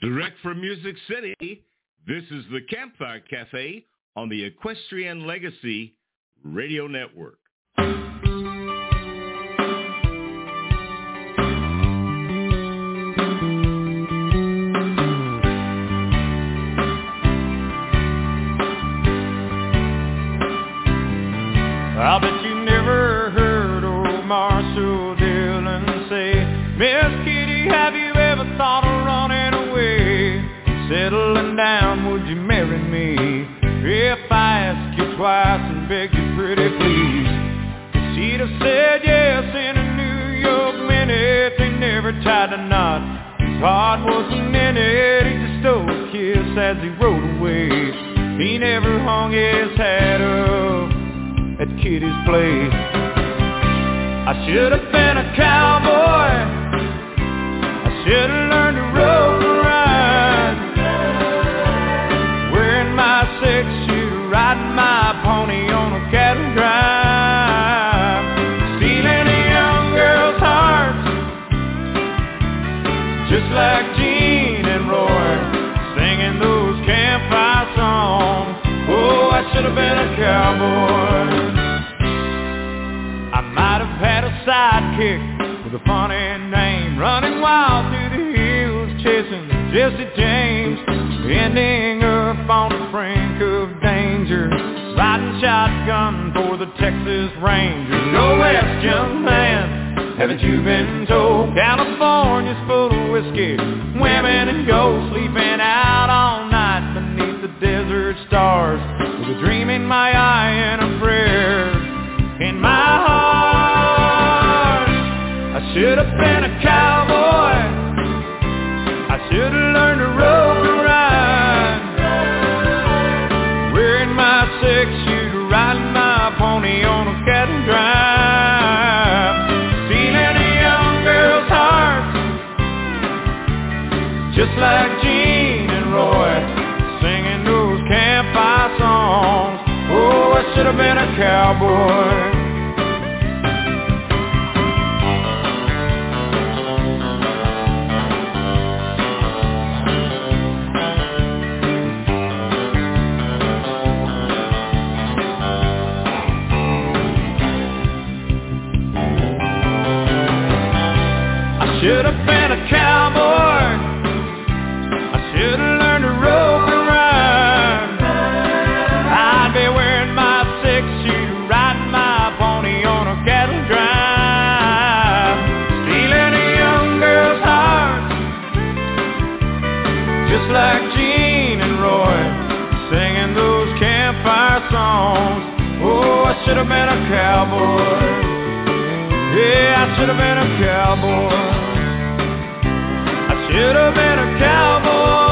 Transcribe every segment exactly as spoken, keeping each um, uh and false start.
Direct from Music City, this is the Campfire Cafe on the Equestrian Legacy Radio Network. I bet you never heard old Marshall Dillon say, Miss Kitty, have you ever thought of running away? Settling down, would you marry me? If I asked you twice and begged you pretty please, she'd have said yes in a New York minute. They never tied a knot, his heart wasn't in it. He just stole a kiss as he rode away. He never hung his hat up at Kitty's place. I should have been a cowboy, I should have learned to rope and ride, wearing my six-shooter, riding my pony on a cattle drive, stealing a young girl's hearts, just like Gene and Roy, singing those campfire songs. Oh, I should have been a cowboy. I might have had a sidekick with a funny name, running wild through the hills, chasing Jesse James, ending up on the brink of danger, riding shotgun for the Texas Rangers. Go west, young man, haven't you been told? California's full of whiskey, women and gold, sleeping out all night beneath the desert stars, with a dream in my eye and a prayer in my heart. I should have been a cowboy, I should have learned to rope and ride, wearing my six-shooter, riding my pony on a cattle drive, stealing a young girl's heart, just like Gene and Roy, singing those campfire songs. Oh, I should have been a cowboy. I should have been a cowboy, I should have learned to rope and ride, I'd be wearing my six-shooter, riding my pony on a cattle drive, stealing a young girl's heart, just like Gene and Roy, singing those campfire songs. Oh, I should have been a cowboy. Yeah, I should have been a cowboy. I should have been a cowboy.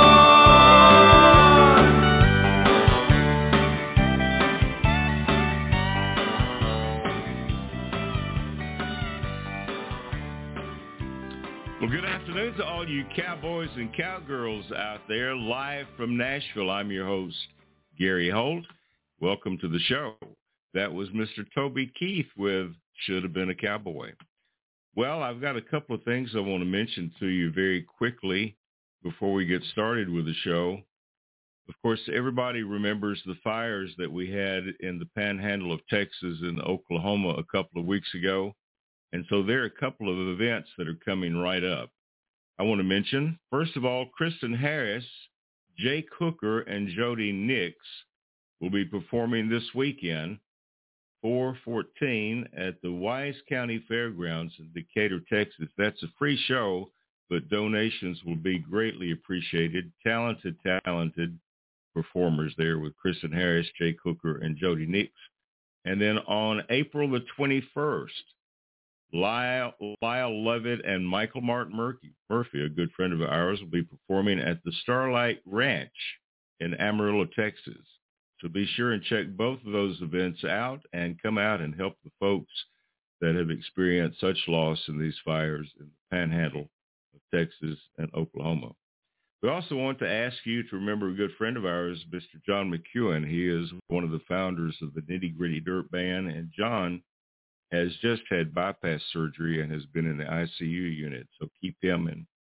Well, good afternoon to all you cowboys and cowgirls out there, live from Nashville. I'm your host, Gary Holt. Welcome to the show. That was Mister Toby Keith with Should Have Been a Cowboy. Well, I've got a couple of things I want to mention to you very quickly before we get started with the show. Of course, everybody remembers the fires that we had in the panhandle of Texas and Oklahoma a couple of weeks ago. And so there are a couple of events that are coming right up. I want to mention, first of all, Kristen Harris, Jake Hooker, and Jody Nix will be performing this weekend, four fourteen, at the Wise County Fairgrounds in Decatur, Texas. That's a free show, but donations will be greatly appreciated. Talented, talented performers there with Kristen Harris, Jake Hooker, and Jody Nix. And then on April the twenty-first, Lyle, Lyle Levitt and Michael Martin Murphy, Murphy, a good friend of ours, will be performing at the Starlight Ranch in Amarillo, Texas. So be sure and check both of those events out and come out and help the folks that have experienced such loss in these fires in the panhandle of Texas and Oklahoma. We also want to ask you to remember a good friend of ours, Mister John McEwen. He is one of the founders of the Nitty Gritty Dirt Band, and John has just had bypass surgery and has been in the I C U unit. So keep him and,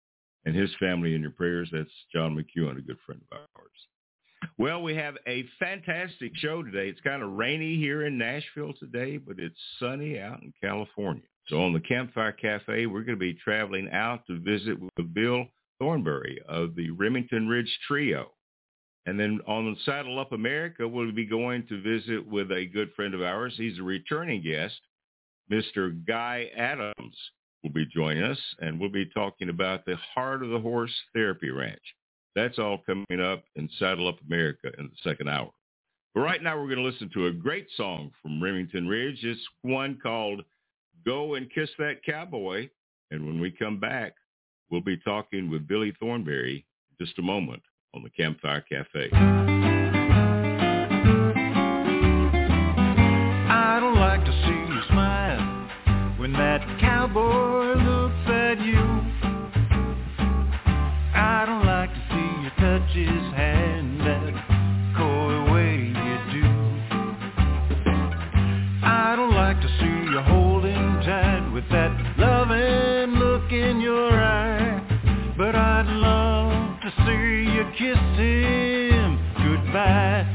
and his family in your prayers. That's John McEwen, a good friend of ours. Well, we have a fantastic show today. It's kind of rainy here in Nashville today, but it's sunny out in California. So on the Campfire Cafe, we're going to be traveling out to visit with Bill Thornbury of the Remington Ridge Trio. And then on Saddle Up America, we'll be going to visit with a good friend of ours. He's a returning guest. Mister Guy Adams will be joining us, and we'll be talking about the Heart of the Horse Therapy Ranch. That's all coming up in Saddle Up America in the second hour. But right now we're going to listen to a great song from Remington Ridge. It's one called Go and Kiss That Cowboy. And when we come back, we'll be talking with Billy Thornbury in just a moment on the Campfire Cafe. I don't like to see you smile when that cowboy looks at you. I don't like to see you touch his hand that coy way you do. I don't like to see you hold him tight with that loving look in your eye. But I'd love to see you kiss him goodbye.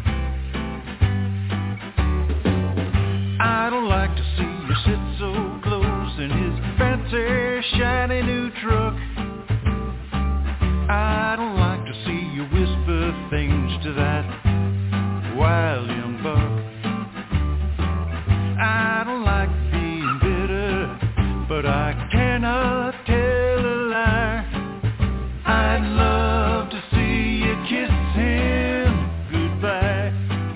I don't like to see you sit so close in his fancy shiny new truck. I don't like to see you whisper things to that wild young buck. I don't like being bitter, but I cannot tell a lie. I'd love to see you kiss him goodbye.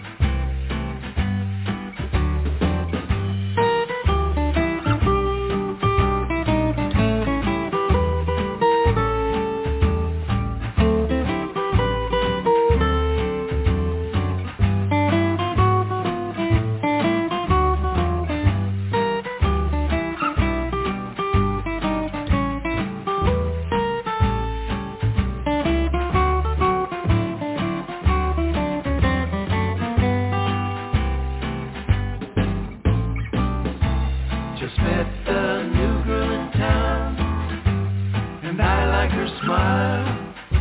Just met the new girl in town, and I like her smile.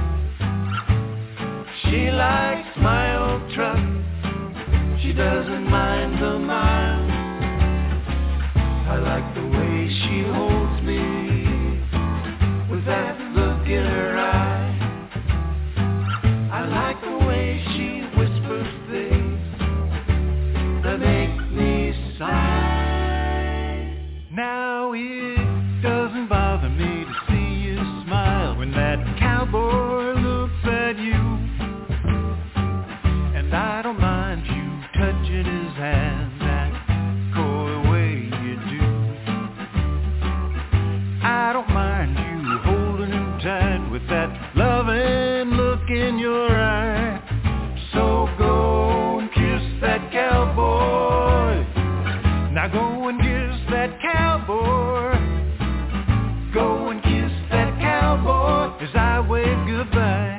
She likes my old truck, she doesn't mind the miles. I like the way she holds me with that look in her eye. I like the way she whispers things that make me sigh. Now it doesn't bother me to see you smile when that cowboy looks at you. And I don't mind you touching his hand that coy way you do. I don't mind you holding him tight with that loving look in your eye. So go and kiss that cowboy. Now go and kiss that cowboy. Go and kiss that cowboy as I wave goodbye.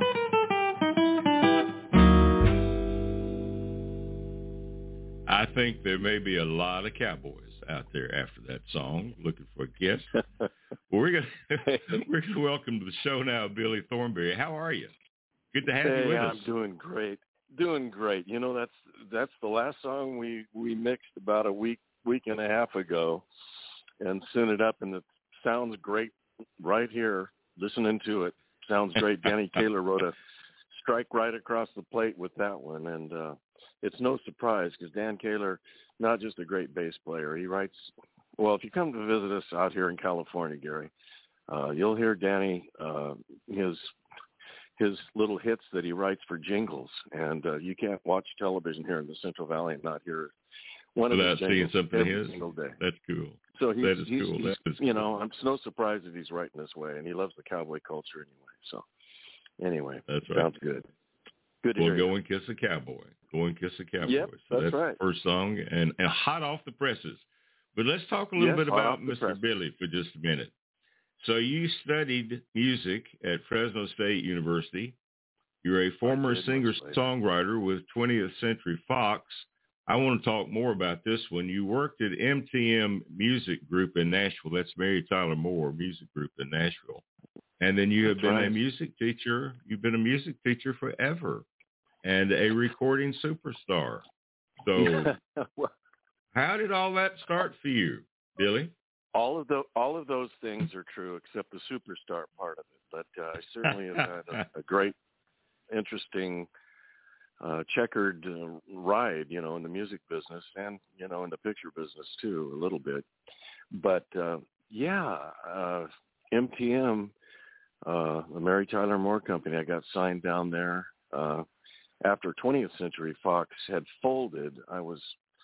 I think there may be a lot of cowboys out there after that song looking for a kiss. Well, we're going we're to welcome to the show now Billy Thornbury. How are you? Good to have hey, you with I'm us. I'm doing great. Doing great. You know, that's that's the last song we, we mixed about a week week and a half ago and sent it up, and it sounds great right here. Listening to it sounds great. Danny Kaler wrote a strike right across the plate with that one, and uh, it's no surprise because Dan Kaler, not just a great bass player, he writes. Well, if you come to visit us out here in California, Gary, uh, you'll hear Danny uh, his his little hits that he writes for jingles, and uh, you can't watch television here in the Central Valley and not hear one Without of his seeing jingles something every his? single day. That's cool. So he's, that is he's, cool. he's That is you cool. know, I'm no surprise that he's writing this way, and he loves the cowboy culture anyway. So anyway, That's right. sounds good. Good to Well, hear Go you. and Kiss a Cowboy. Go and Kiss a Cowboy. Yep, so that's right. the first song, and, and hot off the presses. But let's talk a little Yes, bit hot about off the Mister presses. Billy for just a minute. So you studied music at Fresno State University. You're a former did, much later. singer-songwriter with twentieth Century Fox. I want to talk more about this one. You worked at M T M Music Group in Nashville. That's Mary Tyler Moore Music Group in Nashville. And then you have That's been right. a music teacher. You've been a music teacher forever and a recording superstar. So well, how did all that start for you, Billy? all of the all of those things are true except the superstar part of it. But uh, I certainly have had a, a great, interesting, uh, checkered uh, ride, you know, in the music business and, you know, in the picture business too, a little bit. But uh, yeah, uh, M T M, uh, the Mary Tyler Moore Company, I got signed down there. Uh, after twentieth Century Fox had folded, I was,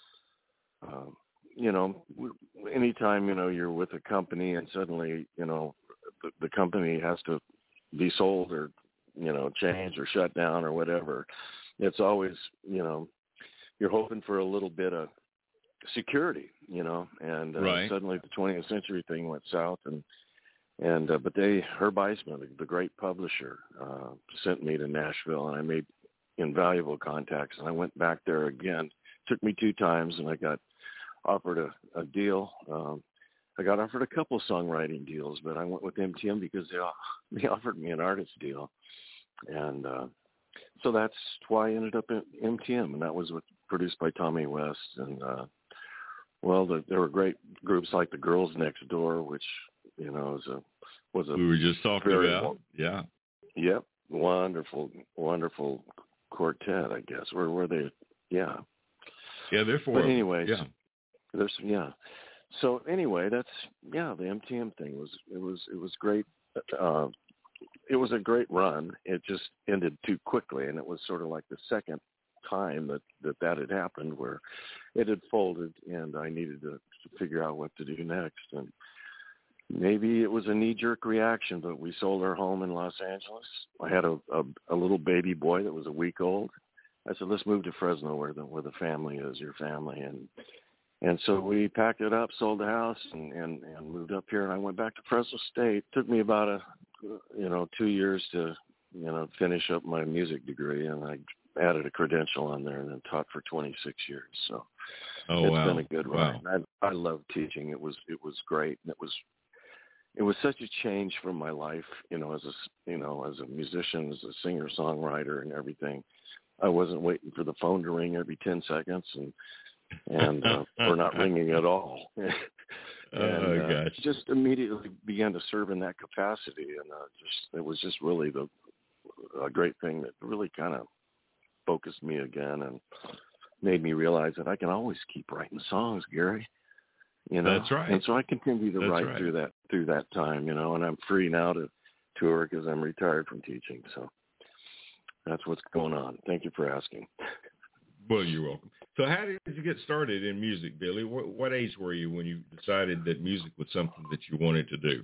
uh, you know, anytime, you know, you're with a company and suddenly, you know, the, the company has to be sold or, you know, change or shut down or whatever, it's always, you know, you're hoping for a little bit of security, you know, and uh, right. suddenly the twentieth Century thing went south, and and uh, but they, Herb Eisman, the, the great publisher, uh, sent me to Nashville, and I made invaluable contacts, and I went back there again. Took me two times, and I got offered a, a deal. Um, I got offered a couple songwriting deals, but I went with M T M because they they offered me an artist deal, and uh, so that's why I ended up at M T M, and that was with, produced by Tommy West, and uh, well, the, there were great groups like the Girls Next Door, which, you know, was a was a we were just talking very, about, yeah, yep, wonderful, wonderful quartet, I guess. Where were they? Yeah, yeah, they're four. But anyways, yeah, there's yeah. So anyway, that's yeah. The M T M thing was it was it was great. Uh, it was a great run. It just ended too quickly, and it was sort of like the second time that that, that had happened, where it had folded, and I needed to, to figure out what to do next. And maybe it was a knee-jerk reaction, but we sold our home in Los Angeles. I had a, a, a little baby boy that was a week old. I said, let's move to Fresno, where the where the family is, your family, and. And so we packed it up, sold the house, and, and, and moved up here. And I went back to Fresno State. It took me about a, you know, two years to, you know, finish up my music degree. And I added a credential on there and then taught for twenty-six years. So oh, it's wow. been a good ride. Wow. I, I love teaching. It was it was great. And it was it was such a change from my life, you know, as a you know as a musician, as a singer songwriter, and everything. I wasn't waiting for the phone to ring every ten seconds, and. and uh, or not ringing at all. and oh, uh, gosh. just immediately began to serve in that capacity, and uh, just it was just really the a great thing that really kind of focused me again and made me realize that I can always keep writing songs, Gary. You know, that's right. And so I continue to that's write right. through that through that time, you know, and I'm free now to tour because I'm retired from teaching. So that's what's going on. Thank you for asking. Well, you're welcome. So how did you get started in music, Billy? What, what age were you when you decided that music was something that you wanted to do?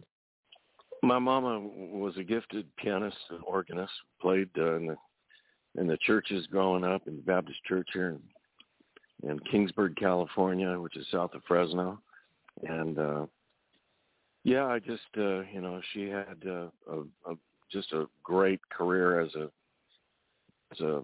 My mama was a gifted pianist and organist, played uh, in the in the churches growing up, in the Baptist church here in, in Kingsburg, California, which is south of Fresno. And, uh, yeah, I just, uh, you know, she had uh, a, a, just a great career as a, as a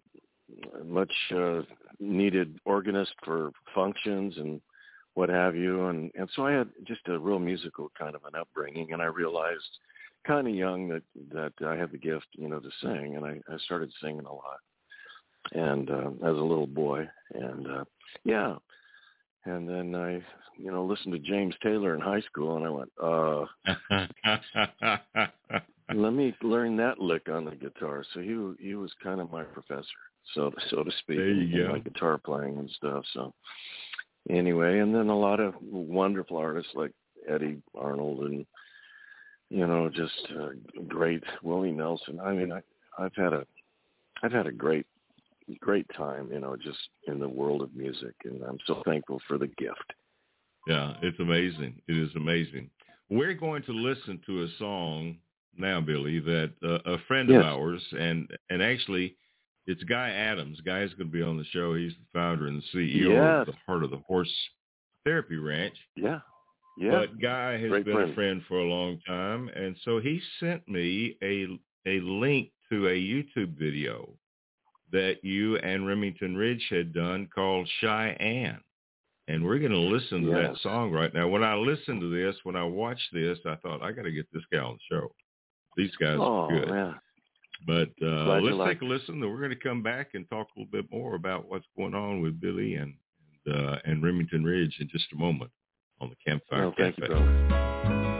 much uh, needed organist for functions and what have you. And, and so I had just a real musical kind of an upbringing, and I realized kind of young that, that I had the gift, you know, to sing. And I, I started singing a lot and uh, as a little boy. And, uh, yeah. And then I, you know, listened to James Taylor in high school, and I went, uh, let me learn that lick on the guitar. So he he was kind of my professor, so so to speak, there you in, go. my guitar playing and stuff. So anyway, and then a lot of wonderful artists like Eddie Arnold and, you know, just uh, great Willie Nelson. I mean, I I've had a I've had a great great time, you know, just in the world of music, and I'm so thankful for the gift. Yeah, it's amazing. It is amazing. We're going to listen to a song now, Billy, that uh, a friend yes. of ours, and and actually it's Guy Adams. Guy is going to be on the show. He's the founder and the C E O yes. of the Heart of the Horse Therapy Ranch. Yeah. Yeah. But Guy has Great been friend. a friend for a long time, and so he sent me a a link to a YouTube video that you and Remington Ridge had done called Cheyenne. And we're going to listen to yes. that song right now. When I listened to this, when I watched this, I thought, I got to get this guy on the show. These guys oh, are good. Man. But uh, let's like take a listen. We're going to come back and talk a little bit more about what's going on with Billy and and, uh, and Remington Ridge in just a moment on the Campfire no, Cafe. Thank you, brother.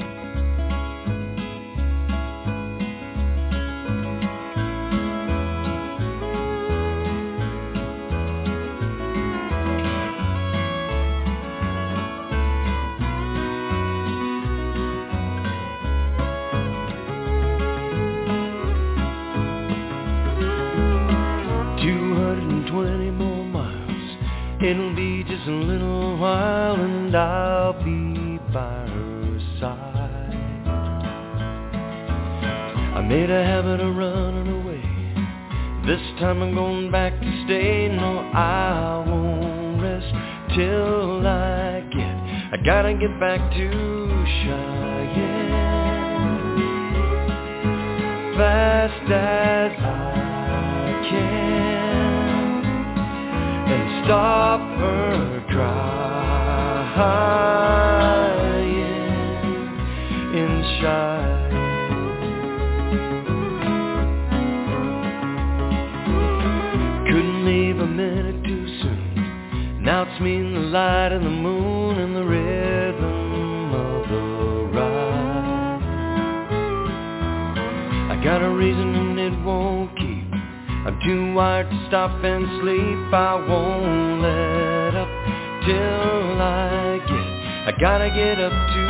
It'll be just a little while and I'll be by her side. I made a habit of running away. This time I'm going back to stay. No, I won't rest till I get. I gotta get back to Cheyenne fast as I can. Stop her crying in Cheyenne. Couldn't leave a minute too soon. Now it's me and the light and the moon and the rhythm of the ride. I got a reason and it won't keep. I'm too wired to stop and sleep. I won't let up till I get. I gotta get up to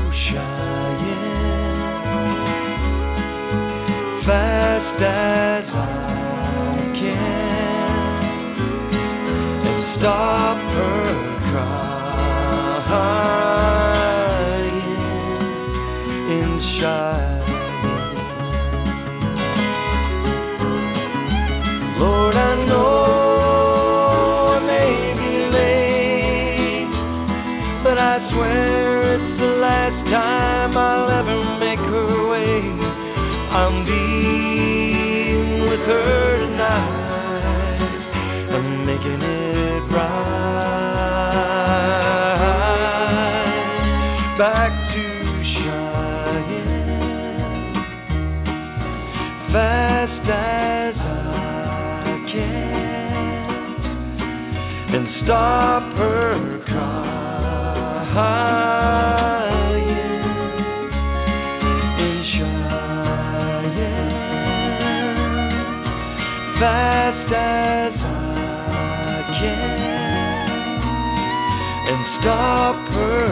Cheyenne fast as I can and stop her crying in Cheyenne. Lord, I know I may be late, but I swear it's the last time I'll ever make her wait. I'm being with her tonight. I'm making it right. Back to Cheyenne, fast as I and stop her crying in Cheyenne fast as I can and stop her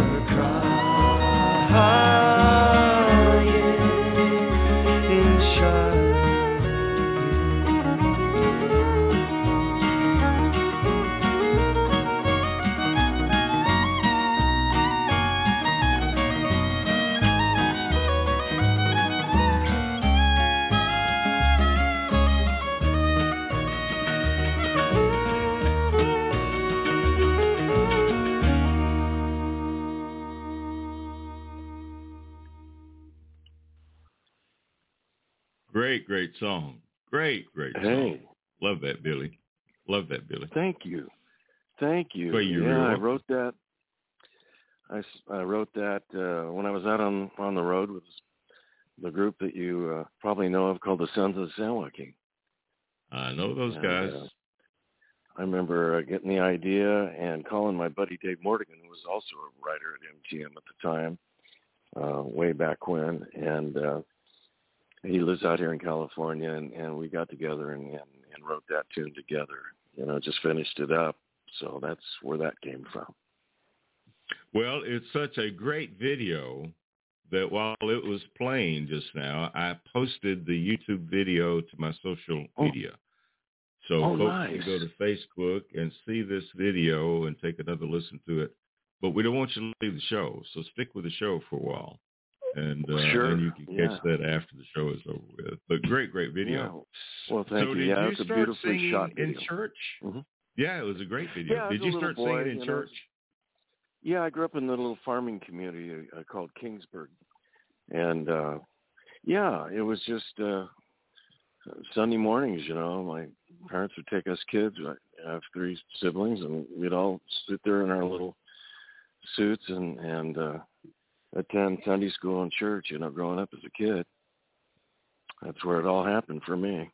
crying in Cheyenne. Great, great song. Great, great song. Hey. Love that, Billy. Love that, Billy. Thank you. Thank you. Well, you yeah, really I wrote that. I, I wrote that uh, when I was out on, on the road with the group that you uh, probably know of called the Sons of the San Joaquin. I know those and, guys. Uh, I remember uh, getting the idea and calling my buddy Dave Mortigan, who was also a writer at M T M at the time, uh, way back when. And uh, he lives out here in California, and, and we got together and, and, and wrote that tune together. You know, just finished it up. So that's where that came from. Well, it's such a great video that while it was playing just now, I posted the YouTube video to my social media. So oh, folks nice. can go to Facebook and see this video and take another listen to it. But we don't want you to leave the show, so stick with the show for a while. And uh, sure. and you can catch yeah. that after the show is over with. But great, great video. Yeah. Well, thank so you. did Yeah, you it's a start beautifully singing shot in video. church? Mm-hmm. Yeah, it was a great video. Yeah, did you start boy, singing in you church? Know, yeah, I grew up in a little farming community uh, called Kingsburg. And, uh, yeah, it was just uh, Sunday mornings, you know. My parents would take us kids. I have three siblings, and we'd all sit there in our little suits and, and uh, attend Sunday school and church, you know, growing up as a kid. that's where it all happened for me.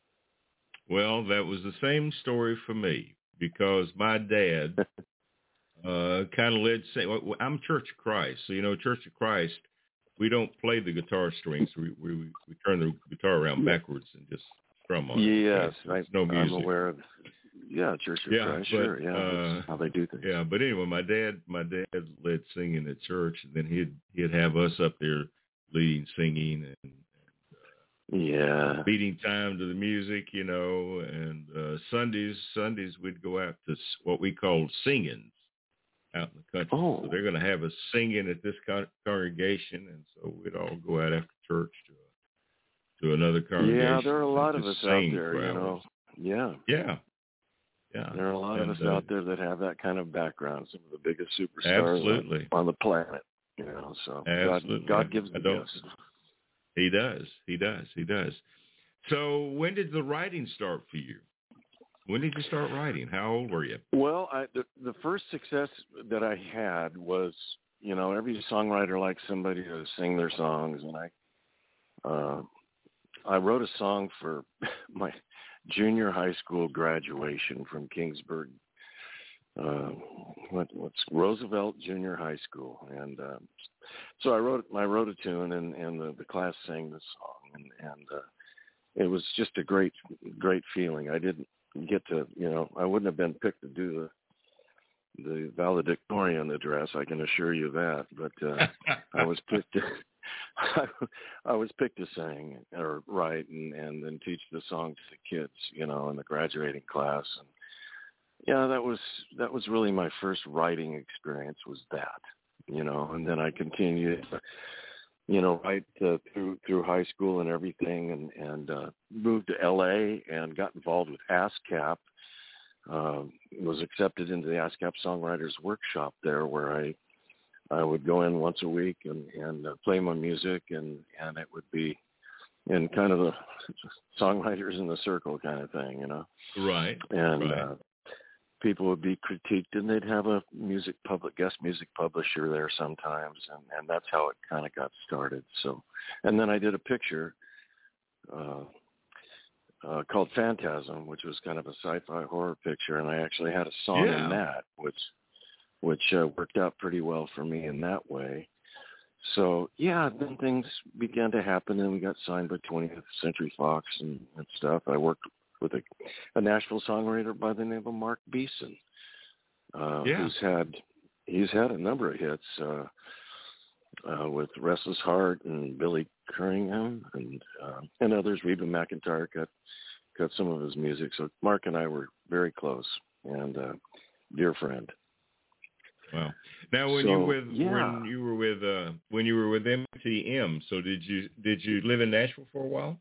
Well, that was the same story for me because my dad uh, kind of led. Say, well, I'm Church of Christ, so you know, Church of Christ, we don't play the guitar strings. We we we turn the guitar around backwards and just strum on it. Yes, There's no music. I'm aware of. Yeah, Church of yeah, Christ, but, sure. Yeah, uh, that's how they do things. Yeah, but anyway, my dad, my dad led singing at church, and then he'd he'd have us up there leading singing and, and yeah, beating time to the music, you know. And uh, Sundays, Sundays we'd go out to what we called singings out in the country. Oh. So they're going to have us singing at this con- congregation, and so we'd all go out after church to to another congregation. Yeah, there are a lot of us out there, you know. Yeah. Yeah. Yeah. There are a lot and, of us uh, out there that have that kind of background, some of the biggest superstars absolutely. on, on the planet, you know, so absolutely. God, God gives the gifts. He does. He does. He does. So when did the writing start for you? When did you start writing? How old were you? Well, I, the, the first success that I had was, you know, every songwriter likes somebody to sing their songs, and I, uh, I wrote a song for my junior high school graduation from Kingsburg, uh, what, what's Roosevelt Junior High School, and uh, so I wrote I wrote a tune, and, and the, the class sang the song, and, and uh, it was just a great great feeling. I didn't get to, you know, I wouldn't have been picked to do the the valedictorian address, I can assure you that, but uh, I was picked to. I was picked to sing or write and, and then teach the song to the kids, you know, in the graduating class. And yeah, that was that was really my first writing experience, was that, you know. And then I continued, you know, right uh, through through high school and everything, and and uh, moved to L A and got involved with ASCAP. Uh, was accepted into the ASCAP Songwriters Workshop there, where I. I would go in once a week and, and uh, play my music, and, and it would be in kind of the songwriters in the circle kind of thing, you know. Right. And right. Uh, people would be critiqued, and they'd have a music public guest music publisher there sometimes, and, and that's how it kind of got started. So, and then I did a picture uh, uh, called Phantasm, which was kind of a sci-fi horror picture, and I actually had a song yeah. in that, which. which uh, worked out pretty well for me in that way. So, yeah, then things began to happen, and we got signed by twentieth Century Fox and, and stuff. I worked with a, a Nashville songwriter by the name of Mark Beeson, uh, yeah. who's had he's had a number of hits uh, uh, with Restless Heart and Billy Curringham and uh, and others. Reba McEntire cut cut some of his music. So Mark and I were very close and uh, dear friend. Wow. Now, when so, you were with yeah. when you were with uh, when you were with M T M, so did you did you live in Nashville for a while?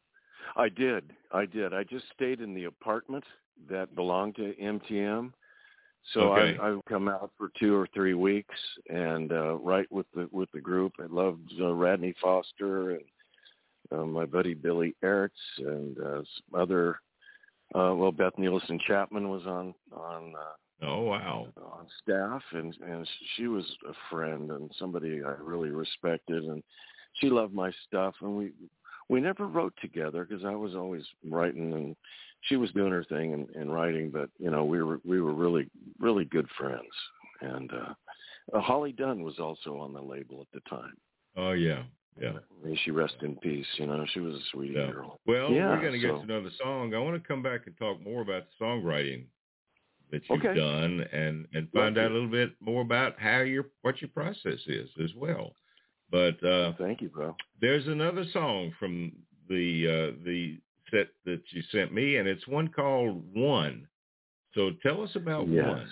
I did. I did. I just stayed in the apartment that belonged to M T M. So okay. I, I would come out for two or three weeks and uh, write with the with the group. I loved uh, Radney Foster and uh, my buddy Billy Ertz and uh, some other. Uh, well, Beth Nielsen Chapman was on on. Uh, Oh, wow. on staff, and, and she was a friend and somebody I really respected, and she loved my stuff, and we we never wrote together because I was always writing, and she was doing her thing and, and writing, but, you know, we were we were really, really good friends. And uh, uh, Holly Dunn was also on the label at the time. Oh, yeah, yeah. May she rest in peace, you know, she was a sweet yeah. girl. Well, yeah, we're going to get so. to another song. I want to come back and talk more about the songwriting that you've okay. done, and, and find Love out a little bit more about how your what your process is as well. But uh, thank you, bro. There's another song from the uh, the set that you sent me, and it's one called One. So tell us about yes. One.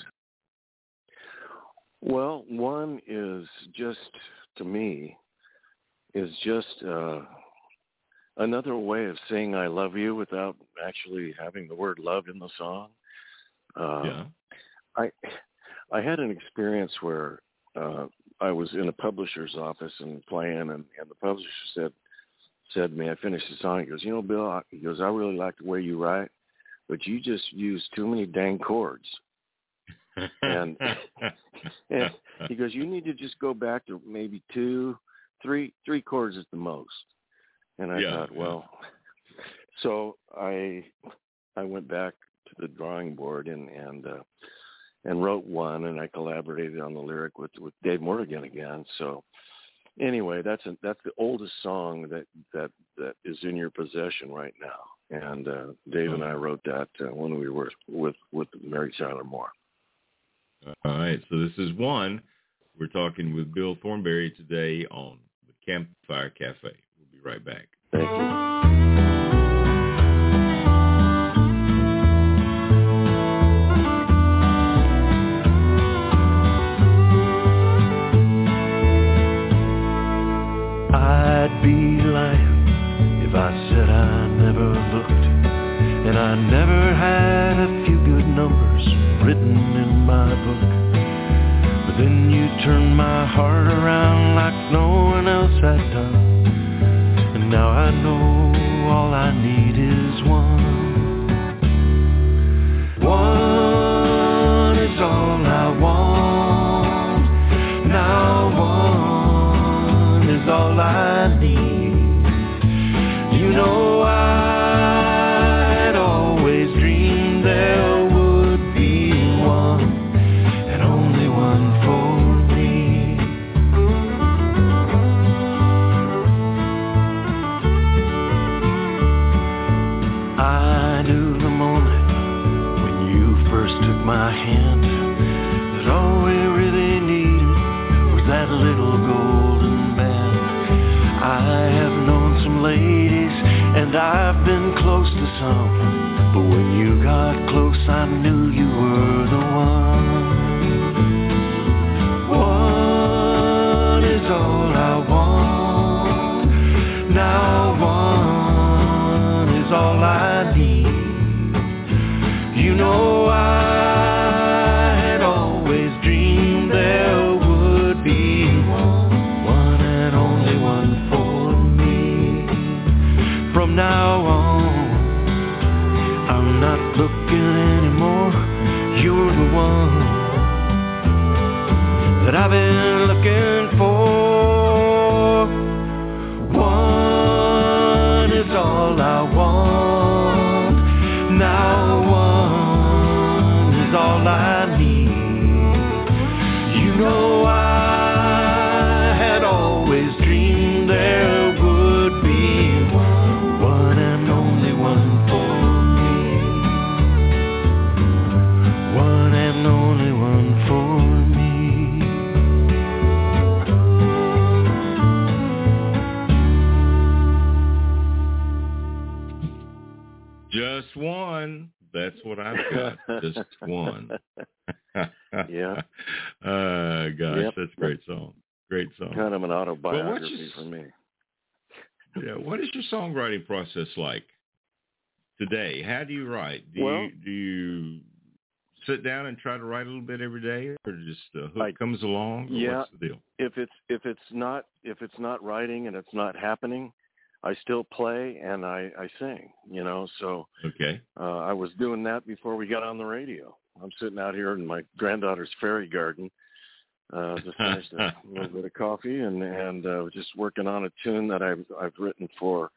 Well, One is just, to me, is just uh, another way of saying I love you without actually having the word love in the song. Uh, yeah. I I had an experience where uh, I was in a publisher's office and playing, and, and the publisher said said to me, I finished the song, he goes, you know, Bill, I, he goes, I really like the way you write, but you just use too many dang chords. and, and he goes, you need to just go back to maybe two, three, three chords at the most. And I yeah, thought, yeah. well, so I I went back to the drawing board and and uh, and wrote one, and I collaborated on the lyric with, with Dave Morgan again. So anyway, that's a, that's the oldest song that, that, that is in your possession right now. And uh, Dave and I wrote that uh, when we were with, with Mary Tyler Moore. All right, so this is one. We're talking with Bill Thornberry today on the Campfire Cafe. We'll be right back. Thank you. I'd be lying if I said I never looked, and I never had a few good numbers written in my book. But then you turned my heart around like no one else had done, and now I know all I need is one. One is all I want. Now one is all I need. You know I'd always dreamed there would be one, and only one for me. I knew the moment when you first took my hand that all we really needed was that little golden band. I have known some ladies, and I've been close to some, but when you got close, I knew you were the one. One is all I want. Now one is all I need. You know I had always dreamed there would be one, one and only one for me. From now on, I'm not looking anymore. You're the one that I've been looking for. One is all I want. Now one is all I need. You know I had always dreamed there would be one, one and only one for me. One and only one for me. Just one. That's what I've got. Just one. Yeah. Uh, gosh, Yep. that's a great song. Great song. Kind of an autobiography Well, what's your- for me. Yeah. What is your songwriting process like today? How do you write? Do Well- you do you sit down and try to write a little bit every day, or just a hook I- comes along? Or yeah. What's the deal? If it's if it's not if it's not writing and it's not happening, I still play and I, I sing, you know, so Okay. uh, I was doing that before we got on the radio. I'm sitting out here in my granddaughter's fairy garden, uh, just finished a little bit of coffee and, and uh, just working on a tune that I've, I've written for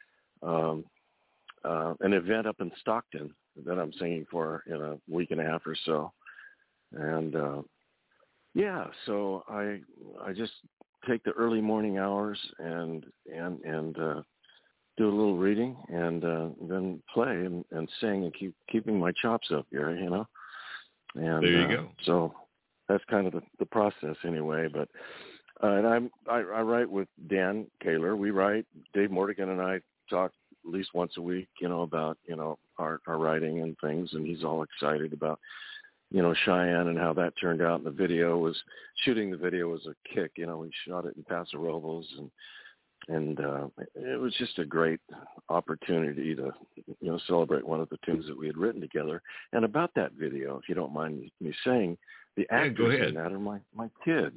um, uh, an event up in Stockton that I'm singing for in a week and a half or so. And, uh, yeah, so I I just take the early morning hours and and and uh, do a little reading and uh, then play and, and sing and keep keeping my chops up here, you know. And There you uh, go. So that's kind of the, the process anyway. But uh, and I'm I, I write with Dan Kaler. We write. Dave Morgan and I talk at least once a week, you know, about you know our our writing and things, and he's all excited about, you know, Cheyenne and how that turned out. And the video was, shooting the video was a kick. You know, we shot it in Paso Robles, and and uh, it was just a great opportunity to, you know, celebrate one of the tunes that we had written together. And about that video, if you don't mind me saying, the Yeah, actors go ahead. in that are my, my kids.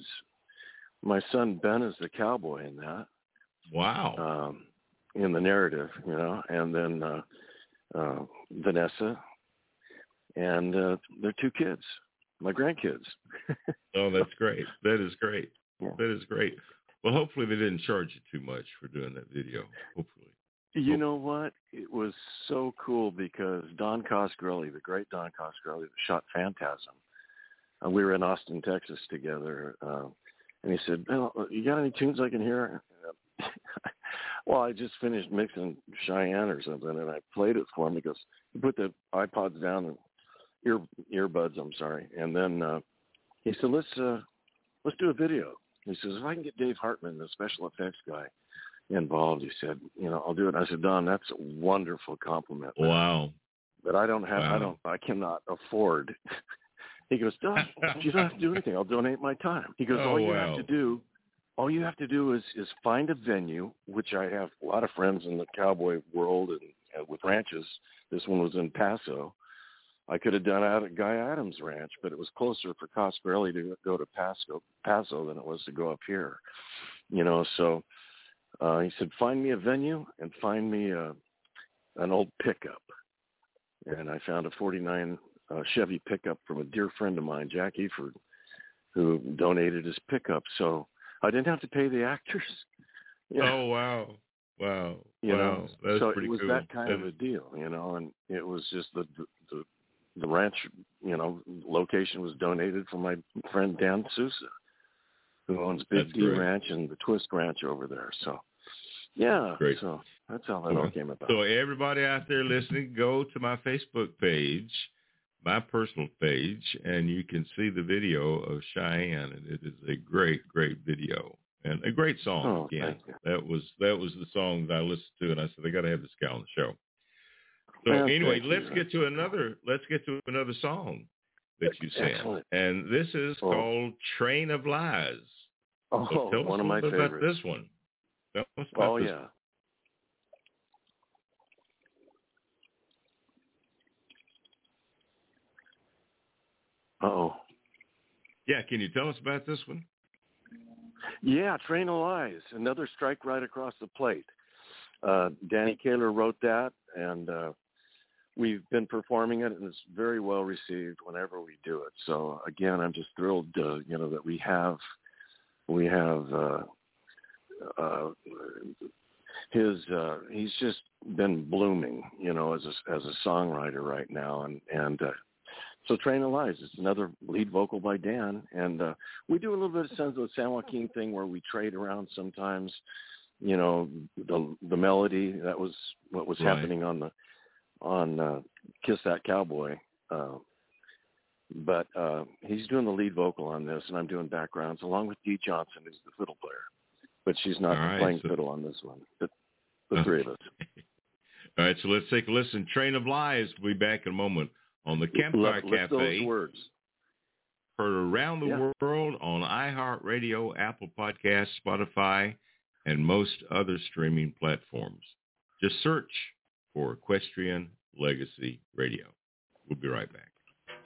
My son Ben is the cowboy in that. Wow. Um, in the narrative, you know, and then uh, uh, Vanessa, and uh, their two kids, my grandkids. Oh, that's great. That is great. Yeah. That is great. Well, hopefully they didn't charge you too much for doing that video. Hopefully. You know what? It was so cool because Don Coscarelli, the great Don Coscarelli that shot Phantasm, uh, we were in Austin, Texas together, uh, and he said, oh, you got any tunes I can hear? Well, I just finished mixing Cheyenne or something, and I played it for him. He goes, he put the iPods down, and ear earbuds, I'm sorry, and then uh, he said, let's uh, let's do a video. He says, if I can get Dave Hartman, the special effects guy, involved, he said, you know, I'll do it. I said, Don, that's a wonderful compliment. Wow. But I don't have, wow. I don't, I cannot afford. He goes, Don, you don't have to do anything. I'll donate my time. He goes, oh, all you wow. have to do, all you have to do is, is find a venue, which I have a lot of friends in the cowboy world and, and with ranches. This one was in Paso. I could have done it at Guy Adams Ranch, but it was closer for Coscarelli to go to Paso, Paso than it was to go up here. You know, so uh, he said, find me a venue and find me a, an old pickup. And I found a forty-nine uh, Chevy pickup from a dear friend of mine, Jack Eford, who donated his pickup. So I didn't have to pay the actors. Yeah. Oh, wow. Wow. You wow. know, That's so pretty it was cool. that kind that of is... a deal, you know, and it was just the, the, the, the ranch, you know, location was donated from my friend Dan Sousa, who owns Big that's D great. Ranch and the Twist Ranch over there. So, yeah, great. so that's how that okay. all came about. So everybody out there listening, go to my Facebook page, my personal page, and you can see the video of Cheyenne, and it is a great, great video. And a great song oh, again. Thank you. That was that was the song that I listened to, and I said, I got to have this guy on the show. So Well, anyway, thank let's you. get to another. Let's get to another song that you sent, Excellent. and this is oh. called "Train of Lies." Oh, so tell one us of a my little bit favorites. about this one. Tell us about oh this yeah. One. Uh-oh. Yeah, can you tell us about this one? Yeah, Train of Lies, another strike right across the plate. Uh, Danny Kaler wrote that, and uh, we've been performing it, and it's very well received whenever we do it. So again, I'm just thrilled, uh, you know, that we have we have uh, uh, his. Uh, he's just been blooming, you know, as a, as a songwriter right now, and and. Uh, So Train of Lies, it's another lead vocal by Dan, and uh, we do a little bit of Sons of the San Joaquin thing where we trade around sometimes, you know, the the melody. That was what was right. happening on the on uh, Kiss That Cowboy. Uh, but uh, he's doing the lead vocal on this, and I'm doing backgrounds along with Dee Johnson, who's the fiddle player, but she's not right, playing so... fiddle on this one. But the three of us. All right, so let's take a listen. Train of Lies. We'll be back in a moment. On the Campfire Love, Cafe, those words. heard around the yeah. world on iHeartRadio, Apple Podcasts, Spotify, and most other streaming platforms. Just search for Equestrian Legacy Radio. We'll be right back.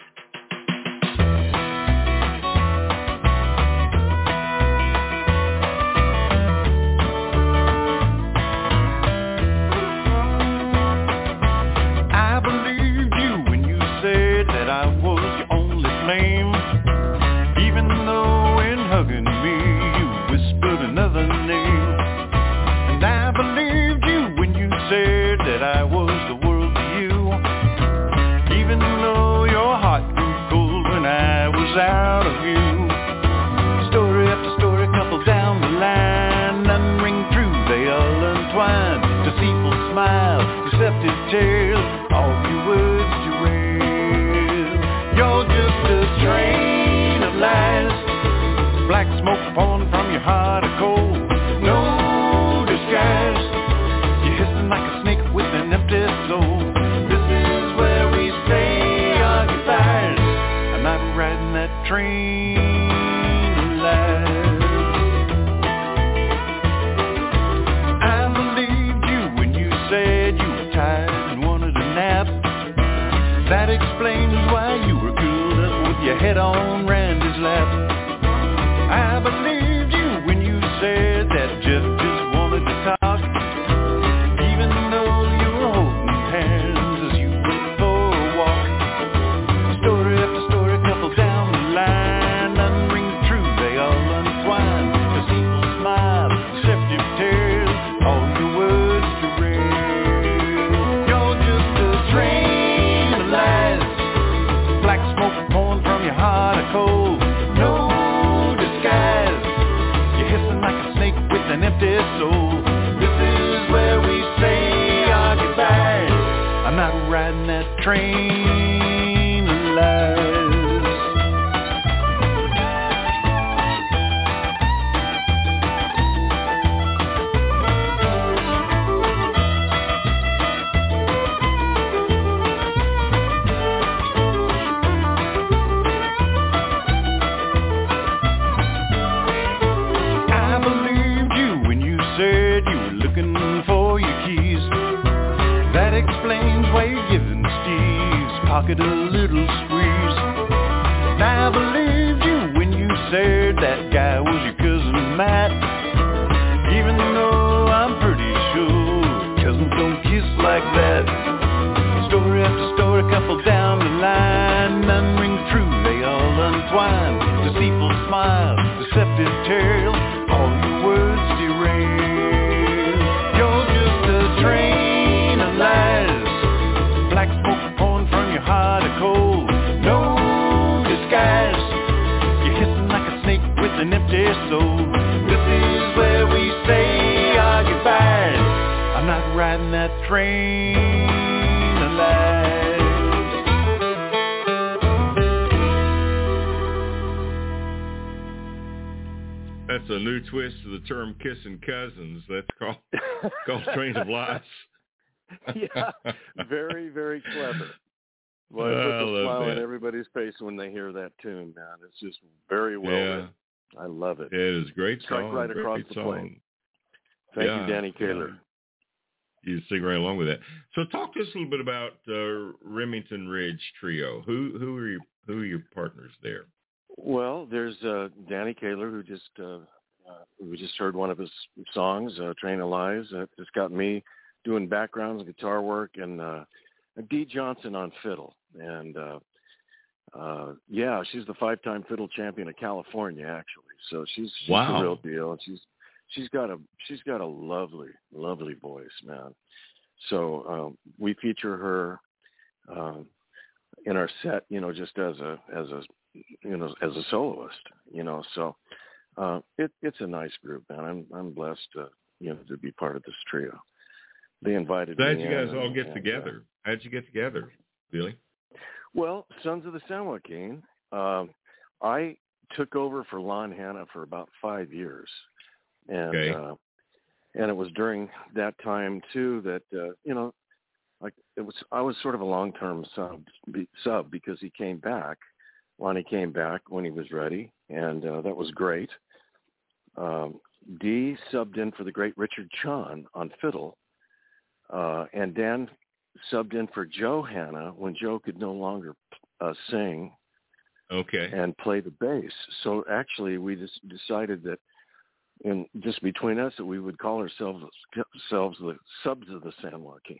Out of you, story after story, couple down the line, none ring true, they all entwine. Deceitful smile, deceptive tale, all your words derail. You're just a train of lies, black smoke pouring from your heart of coal. No disguise, you're hissing like a snake with an empty soul. This is where we stay occupied. I'm not riding that train of lies. I believed you when you said you were tired and wanted a nap. That explains why you were curled up with your head on Randy's lap. I believed you when you said that Jeff just wanted to talk, even though you were holding hands as you went for a walk. Story after story, couple down the line, none ring true, they all untwine. Deceitful smile, I'm not riding that train of lies. Pocket a little squeeze. I believed you when you said that guy was your cousin Matt. Even though I'm pretty sure cousins don't kiss like that. Story after story, couple down the line, none ring true, they all untwine. Deceitful smile, deceptive tale, all your words derail. You're just a train of lies, black smoke hot or cold, no disguise. You're hissing like a snake with an empty soul. This is where we say our goodbyes. I'm not riding that train of lies. That's a new twist to the term kissing cousins. That's called, called Train of Lies. Yeah, very, very clever. Well, it puts a smile that. on everybody's face when they hear that tune, man. It's just very well yeah. written. I love it. It is a great Strike song. right across great the song. plane. Thank yeah, you, Danny Kaler. Yeah. You sing right along with that. So, talk to us a little bit about uh, Remington Ridge Trio. Who who are your who are your partners there? Well, there's uh, Danny Kaler, who just uh, uh, we just heard one of his songs, uh, "Train of Lies." Uh, it's got me doing backgrounds and guitar work, and uh, Dee Johnson on fiddle. And, uh, uh, yeah, she's the five-time fiddle champion of California, actually. So she's, she's wow. the real deal. And she's, she's got a, she's got a lovely, lovely voice, man. So, um, we feature her, um, in our set, you know, just as a, as a, you know, as a soloist, you know, so, uh, it, it's a nice group, man. I'm, I'm blessed to, you know, to be part of this trio. They invited so me. How'd you guys in all and, get and, together? Uh, How'd you get together, Billy? Well, Sons of the San Joaquin. Um, I took over for Lon Hanna for about five years, and okay. uh, and it was during that time too that uh, you know, like it was. I was sort of a long-term sub sub because he came back. Lonnie came back when he was ready, and uh, that was great. Um, Dee subbed in for the great Richard Chon on fiddle, uh, and Dan subbed in for Joe Hanna when Joe could no longer uh, sing okay. and play the bass. So actually we just decided that in just between us that we would call ourselves, ourselves the subs of the San Joaquin.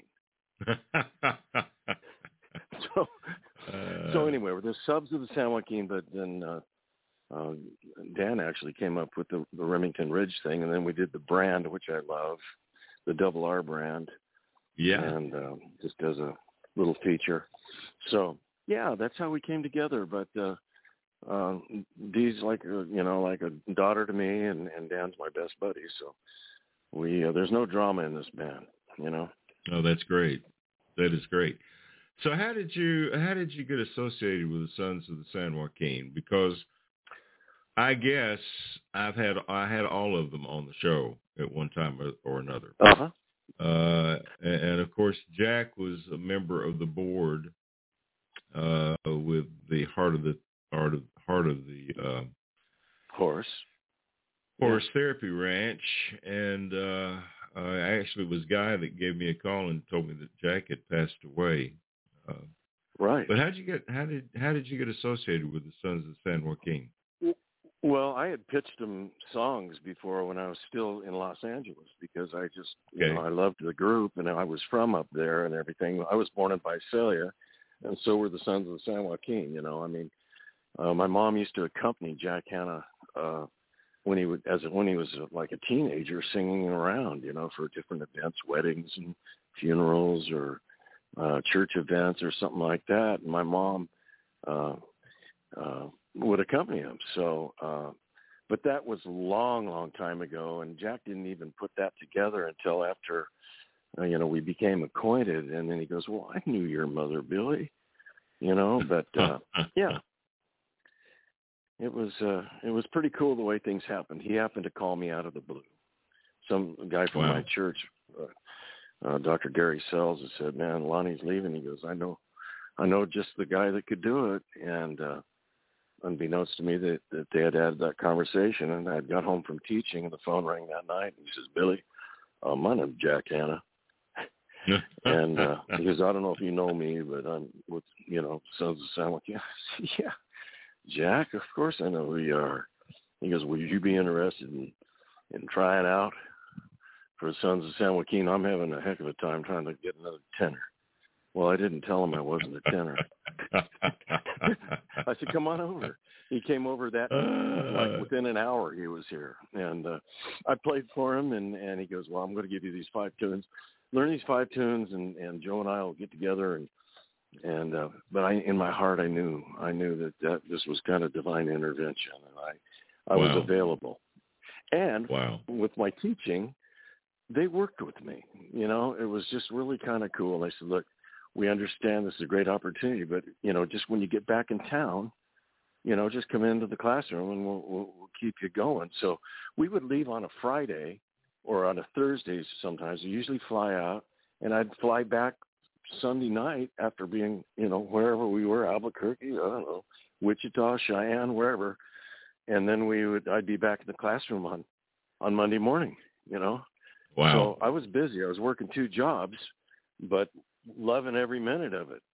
so, uh, so anyway, we're the subs of the San Joaquin, but then uh, uh, Dan actually came up with the, the Remington Ridge thing, and then we did the brand, which I love, the Double R brand. Yeah. And um, just as a little feature. So, yeah, that's how we came together. But uh, uh, Dee's like, a, you know, like a daughter to me, and, and Dan's my best buddy. So we uh, there's no drama in this band, you know. Oh, that's great. That is great. So how did you how did you get associated with the Sons of the San Joaquin? Because I guess I've had I had all of them on the show at one time or, or another. Uh-huh. Uh, and, and of course, Jack was a member of the board uh, with the Heart of the Heart of Heart of the uh, Horse Horse yeah. Therapy Ranch, and uh, uh, actually it was a guy that gave me a call and told me that Jack had passed away. Uh, right. But how did you get how did how did you get associated with the Sons of San Joaquin? Well, I had pitched them songs before when I was still in Los Angeles because I just, you okay. know, I loved the group and I was from up there and everything. I was born in Visalia, and so were the Sons of the San Joaquin. You know, I mean, uh, my mom used to accompany Jack Hanna uh, when he would, as when he was uh, like a teenager, singing around, you know, for different events, weddings and funerals or uh, church events or something like that. And my mom. Uh, uh, would accompany him. So, uh, but that was a long, long time ago, and Jack didn't even put that together until after uh, you know, we became acquainted. And then he goes, well, I knew your mother, Billy, you know, but uh, yeah, it was uh, it was pretty cool the way things happened. He happened to call me out of the blue. Some guy from Wow. my church, uh, uh, Doctor Gary Sells, has said, man, Lonnie's leaving. He goes, I know, I know just the guy that could do it. And uh, unbeknownst to me that, that they had had that conversation, and I had got home from teaching, and the phone rang that night, and he says, Billy, uh, my name's Jack Hanna. And uh, he goes, I don't know if you know me, but I'm with, you know, Sons of San Joaquin. I said, yeah, Jack, of course I know who you are. He goes, would you be interested in, in trying out for Sons of San Joaquin? I'm having a heck of a time trying to get another tenor. Well, I didn't tell him I wasn't a tenor. I said, come on over. He came over that, uh, like within an hour he was here. And uh, I played for him, and, and he goes, well, I'm going to give you these five tunes. Learn these five tunes, and, and Joe and I will get together. And, and uh, but I, in my heart, I knew, I knew that, that this was kind of divine intervention, and I, I wow. was available. And wow. with my teaching, they worked with me. You know, it was just really kind of cool. They said, look, we understand this is a great opportunity, but, you know, just when you get back in town, you know, just come into the classroom and we'll, we'll, we'll keep you going. So we would leave on a Friday or on a Thursday sometimes. We usually fly out, and I'd fly back Sunday night after being, you know, wherever we were, Albuquerque, I don't know, Wichita, Cheyenne, wherever. And then we would, I'd be back in the classroom on, on Monday morning, you know. Wow. So I was busy. I was working two jobs, but loving every minute of it.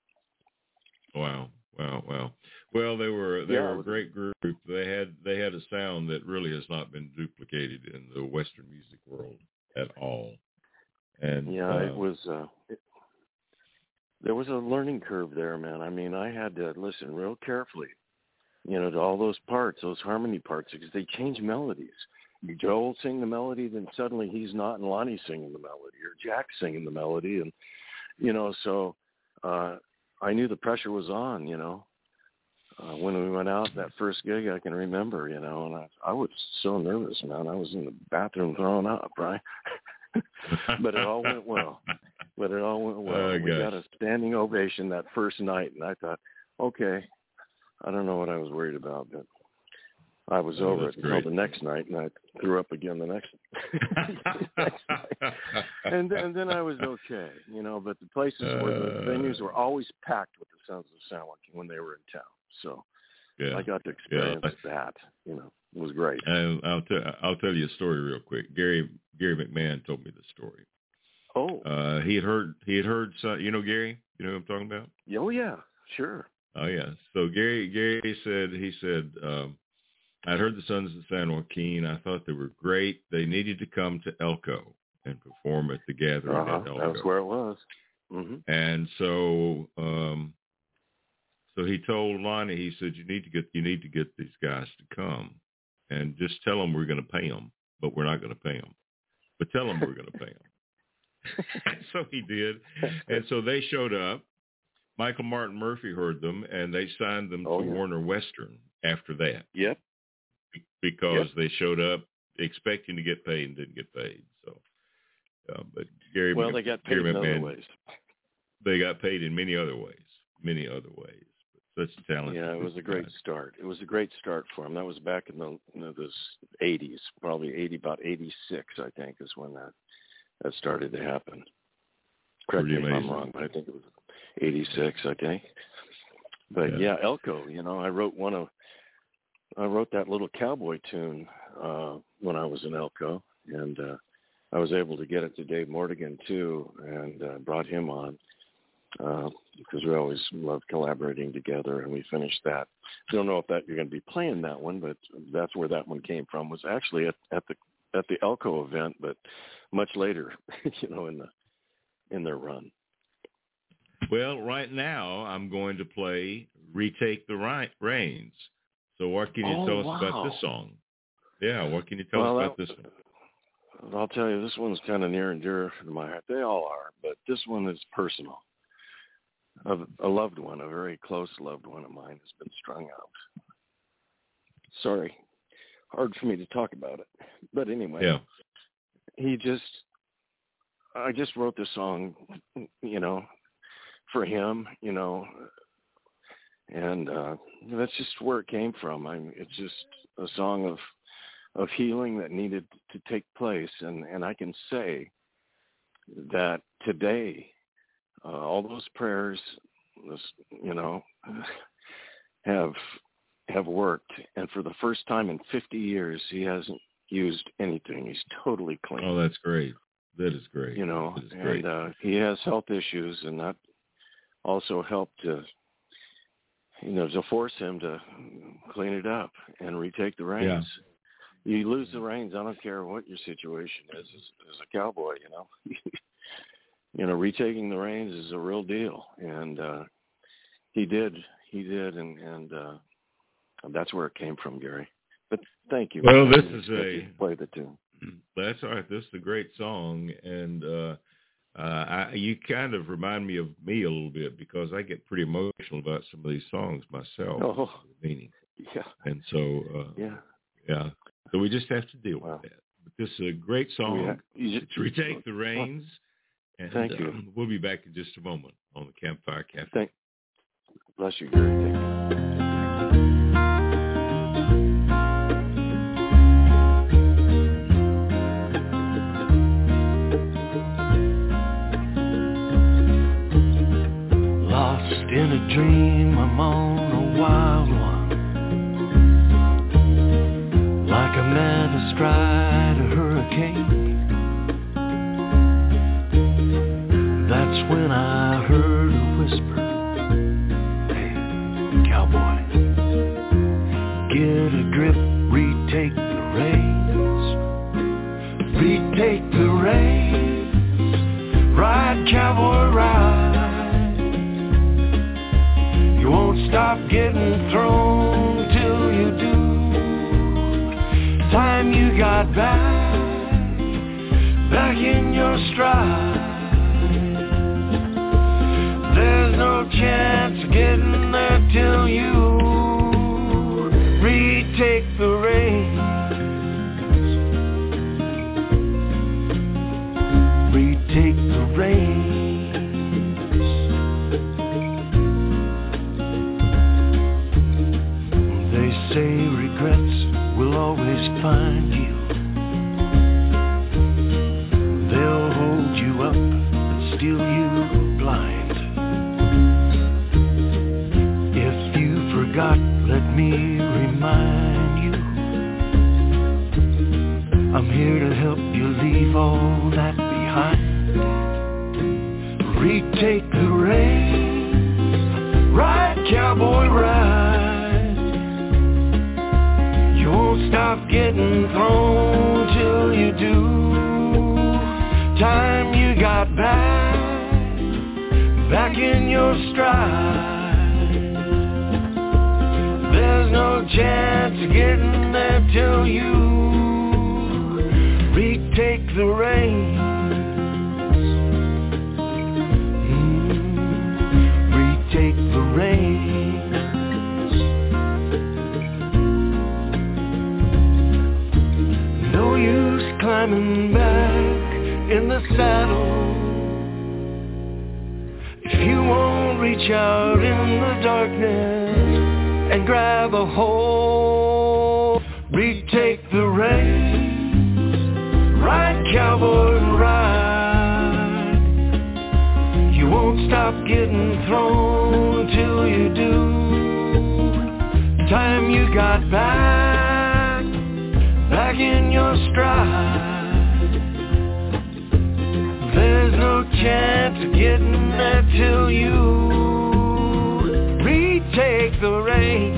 Wow, wow, wow. Well, they were they yeah, were a great group. They had they had a sound that really has not been duplicated in the Western music world at all. And yeah, uh, it was. Uh, it, there was a learning curve there, man. I mean, I had to listen real carefully, you know, to all those parts, those harmony parts, because they change melodies. Joe will sing the melody, then suddenly he's not, and Lonnie's singing the melody, or Jack's singing the melody, and you know, so uh, I knew the pressure was on, you know. Uh, when we went out, that first gig, I can remember, you know, and I, I was so nervous, man. I was in the bathroom throwing up, right? But it all went well. But it all went well. Oh, we gosh. got a standing ovation that first night, and I thought, okay, I don't know what I was worried about, but I was oh, over it great. until the next night, and I threw up again the next, next night. And then, and then I was okay, you know, but the places uh, where the venues were always packed with the Sons of San Joaquin when they were in town. So yeah. I got to experience yeah. that, you know, it was great. And I'll, t- I'll tell you a story real quick. Gary Gary McMahon told me the story. Oh. Uh, he had heard, he had heard, some, you know, Gary, you know what I'm talking about? Oh, yeah, sure. Oh, yeah. So Gary, Gary said, he said, um, I'd heard the Sons of San Joaquin. I thought they were great. They needed to come to Elko and perform at the gathering uh-huh. at Elko. That was where it was. Mm-hmm. And so, um, so he told Lonnie, he said, you need to get, you need to get these guys to come and just tell them we're going to pay them, but we're not going to pay them. But tell them we're going to pay them. So he did. And so they showed up. Michael Martin Murphey heard them, and they signed them oh, to yeah. Warner Western after that. Yep. Because yep. they showed up expecting to get paid and didn't get paid. So, uh, but Gary, well, they got paid Gary in McMahon, other ways. They got paid in many other ways, many other ways. But such talent. Yeah, it was a great start. It was a great start for him. That was back in the, you know, those eighties, probably eighty, about eighty-six, I think, is when that that started to happen. Correct me if I'm wrong, but I think it was eighty-six, I think. But yeah. yeah, Elko, you know, I wrote one of, I wrote that little cowboy tune uh, when I was in Elko, and uh, I was able to get it to Dave Mordigan too, and uh, brought him on uh, because we always loved collaborating together, and we finished that. I don't know if that you're going to be playing that one, but that's where that one came from. Was actually at, at the at the Elko event, but much later, you know, in the in their run. Well, right now I'm going to play "Retake the Right Reins." So what can you oh, tell us wow. about this song? Yeah, what can you tell well, us about that, this one? I'll tell you, this one's kind of near and dear to my heart. They all are, but this one is personal. A, a loved one, a very close loved one of mine has been strung out. Sorry, hard for me to talk about it. But anyway, yeah. he just, I just wrote this song, you know, for him, you know, and uh, that's just where it came from. I mean, it's just a song of of healing that needed to take place, and, and I can say that today, uh, all those prayers, you know, have have worked, and for the first time in fifty years, he hasn't used anything. He's totally clean. Oh, that's great. That is great. You know, that is and great. uh, he has health issues, and that also helped to, you know, to force him to clean it up and retake the reins. Yeah. You lose the reins, I don't care what your situation is as, as a cowboy, you know. You know, retaking the reins is a real deal, and uh, he did, he did, and, and uh, that's where it came from, Gary. But thank you. Well, this is a play the tune. That's all right. This is a great song, and uh, uh, I, you kind of remind me of me a little bit because I get pretty emotional about some of these songs myself. Oh, meaning, yeah, and so uh, yeah, yeah. So we just have to deal wow. with that. But this is a great song. Have, you just, to retake the reins. And, thank you. Um, we'll be back in just a moment on the Campfire Cafe. Thank, bless you, Gary. Thank you. In a dream, I'm on a wild one, like a man astride a hurricane. That's when I heard a whisper, hey, cowboy, get a grip, retake the reins, retake the reins, ride, cowboy, ride. You won't stop getting thrown till you do. Time you got back, back in your stride. There's no chance of getting there till you retake the reins. Retake the reins. Say regrets will always find you. They'll hold you up and steal you blind. If you forgot, let me remind you, I'm here to help you leave all that behind. Retake the reins, ride, cowboy, ride. You won't stop getting thrown till you do. Time you got back, back in your stride. There's no chance of getting there till you retake the reins. Mm, retake the reins. No use climbing back in the saddle if you won't reach out in the darkness and grab a hold. Retake the reins, ride, cowboy, ride. You won't stop getting thrown till you do. Time you got back, back in your stride. There's no chance of getting there till you retake the reins.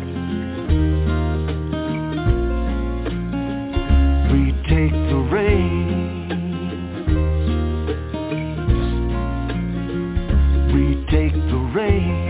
Retake the reins. Retake the reins.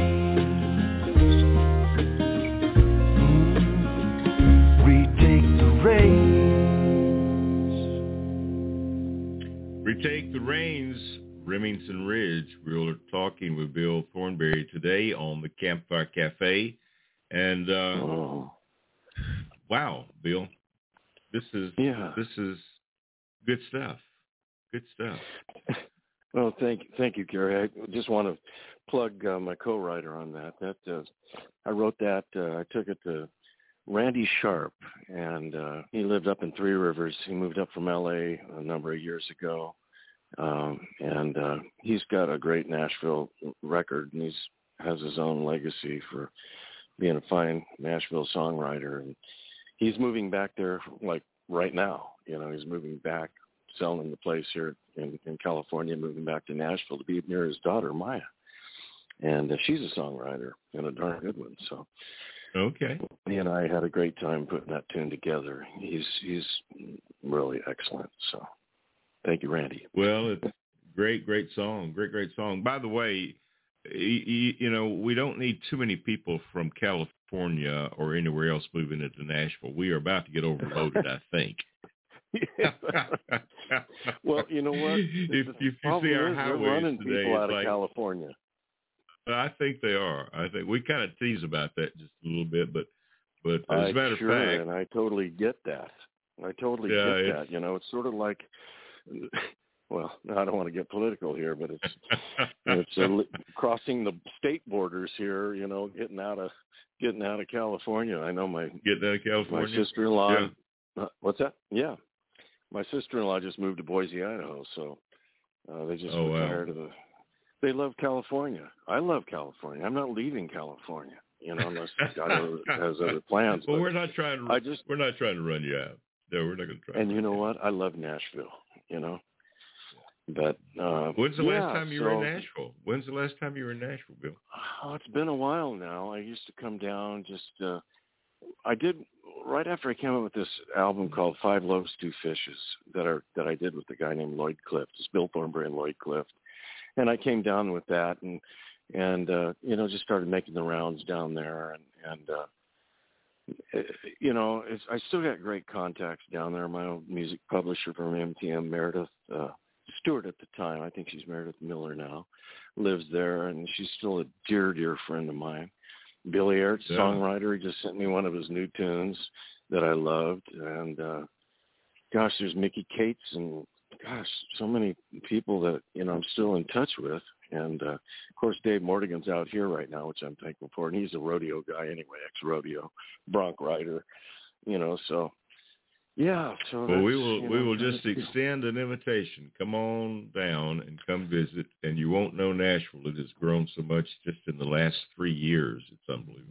Retake the reins, Remington Ridge. We're talking with Bill Thornberry today on the Campfire Cafe. And, uh, oh. wow, Bill, this is, yeah. this is good stuff. Good stuff. Well, thank thank you, Gary. I just want to plug uh, my co-writer on that. That uh, I wrote that. Uh, I took it to Randy Sharp, and uh, he lived up in Three Rivers. He moved up from L A a number of years ago, um, and uh, he's got a great Nashville record, and he's has his own legacy for being a fine Nashville songwriter. And he's moving back there, like right now. You know, he's moving back, selling the place here in, in California, moving back to Nashville to be near his daughter Maya, and uh, she's a songwriter and a darn good one. So. Okay. He and I had a great time putting that tune together. He's he's really excellent. So thank you, Randy. Well, it's great, great song. Great, great song. By the way, you, you know, we don't need too many people from California or anywhere else moving into Nashville. We are about to get overloaded, I think. Well, you know what? If, if you see our highways running today, people out of like, California. I think they are. I think we kind of tease about that just a little bit, but but as I a matter sure, of fact, and I totally get that. I totally yeah, get that. You know, it's sort of like, well, I don't want to get political here, but it's it's uh, crossing the state borders here. You know, getting out of getting out of California. I know my getting out of California. My sister-in-law. Yeah. Uh, what's that? Yeah, my sister-in-law just moved to Boise, Idaho, so uh, they just oh, retired wow. to the. They love California. I love California. I'm not leaving California, you know, unless God has other plans. Well, but we're not trying to. I just, we're not trying to run you out. No, we're not going to try. And you know what? I love Nashville. You know, but uh, when's the yeah, last time you so, were in Nashville? When's the last time you were in Nashville, Bill? Oh, it's been a while now. I used to come down. Just uh, I did right after I came up with this album called Five Loaves, Two Fishes that are that I did with a guy named Lloyd Clift. It's Bill Thornbury and Lloyd Clift. And I came down with that and, and uh, you know, just started making the rounds down there. And, and uh, you know, it's, I still got great contacts down there. My old music publisher from M T M, Meredith uh, Stewart at the time, I think she's Meredith Miller now, lives there. And she's still a dear, dear friend of mine. Billy Airt's yeah. songwriter. He just sent me one of his new tunes that I loved. And, uh, gosh, there's Mickey Cates and, gosh, so many people that, you know, I'm still in touch with. And, uh, of course, Dave Mortigan's out here right now, which I'm thankful for. And he's a rodeo guy anyway, ex-rodeo, bronc rider, you know, so, yeah. So well, we will you we know, will just extend an invitation. Come on down and come visit, and you won't know Nashville. It has grown so much just in the last three years. It's unbelievable.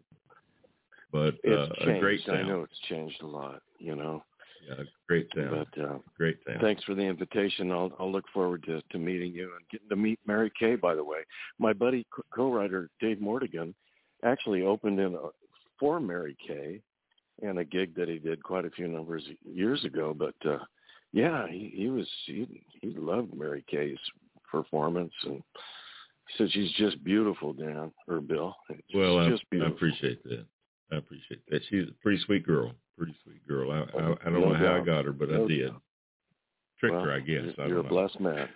But uh, it's a great town. I know it's changed a lot, you know. Yeah, great town. But uh, great town. Thanks for the invitation. I'll I'll look forward to, to meeting you and getting to meet Mary Kay. By the way, my buddy co-writer Dave Mortigan actually opened in a, for Mary Kay, and a gig that he did quite a few numbers of years ago. But uh, yeah, he, he was he he loved Mary Kay's performance, and he said she's just beautiful, Dan or Bill. She's well, I, just I appreciate that. I appreciate that. She's a pretty sweet girl. Pretty sweet girl. I I, I don't no know how doubt. I got her, but no I did. Doubt. Tricked well, her, I guess. You're, I you're a know. blessed man.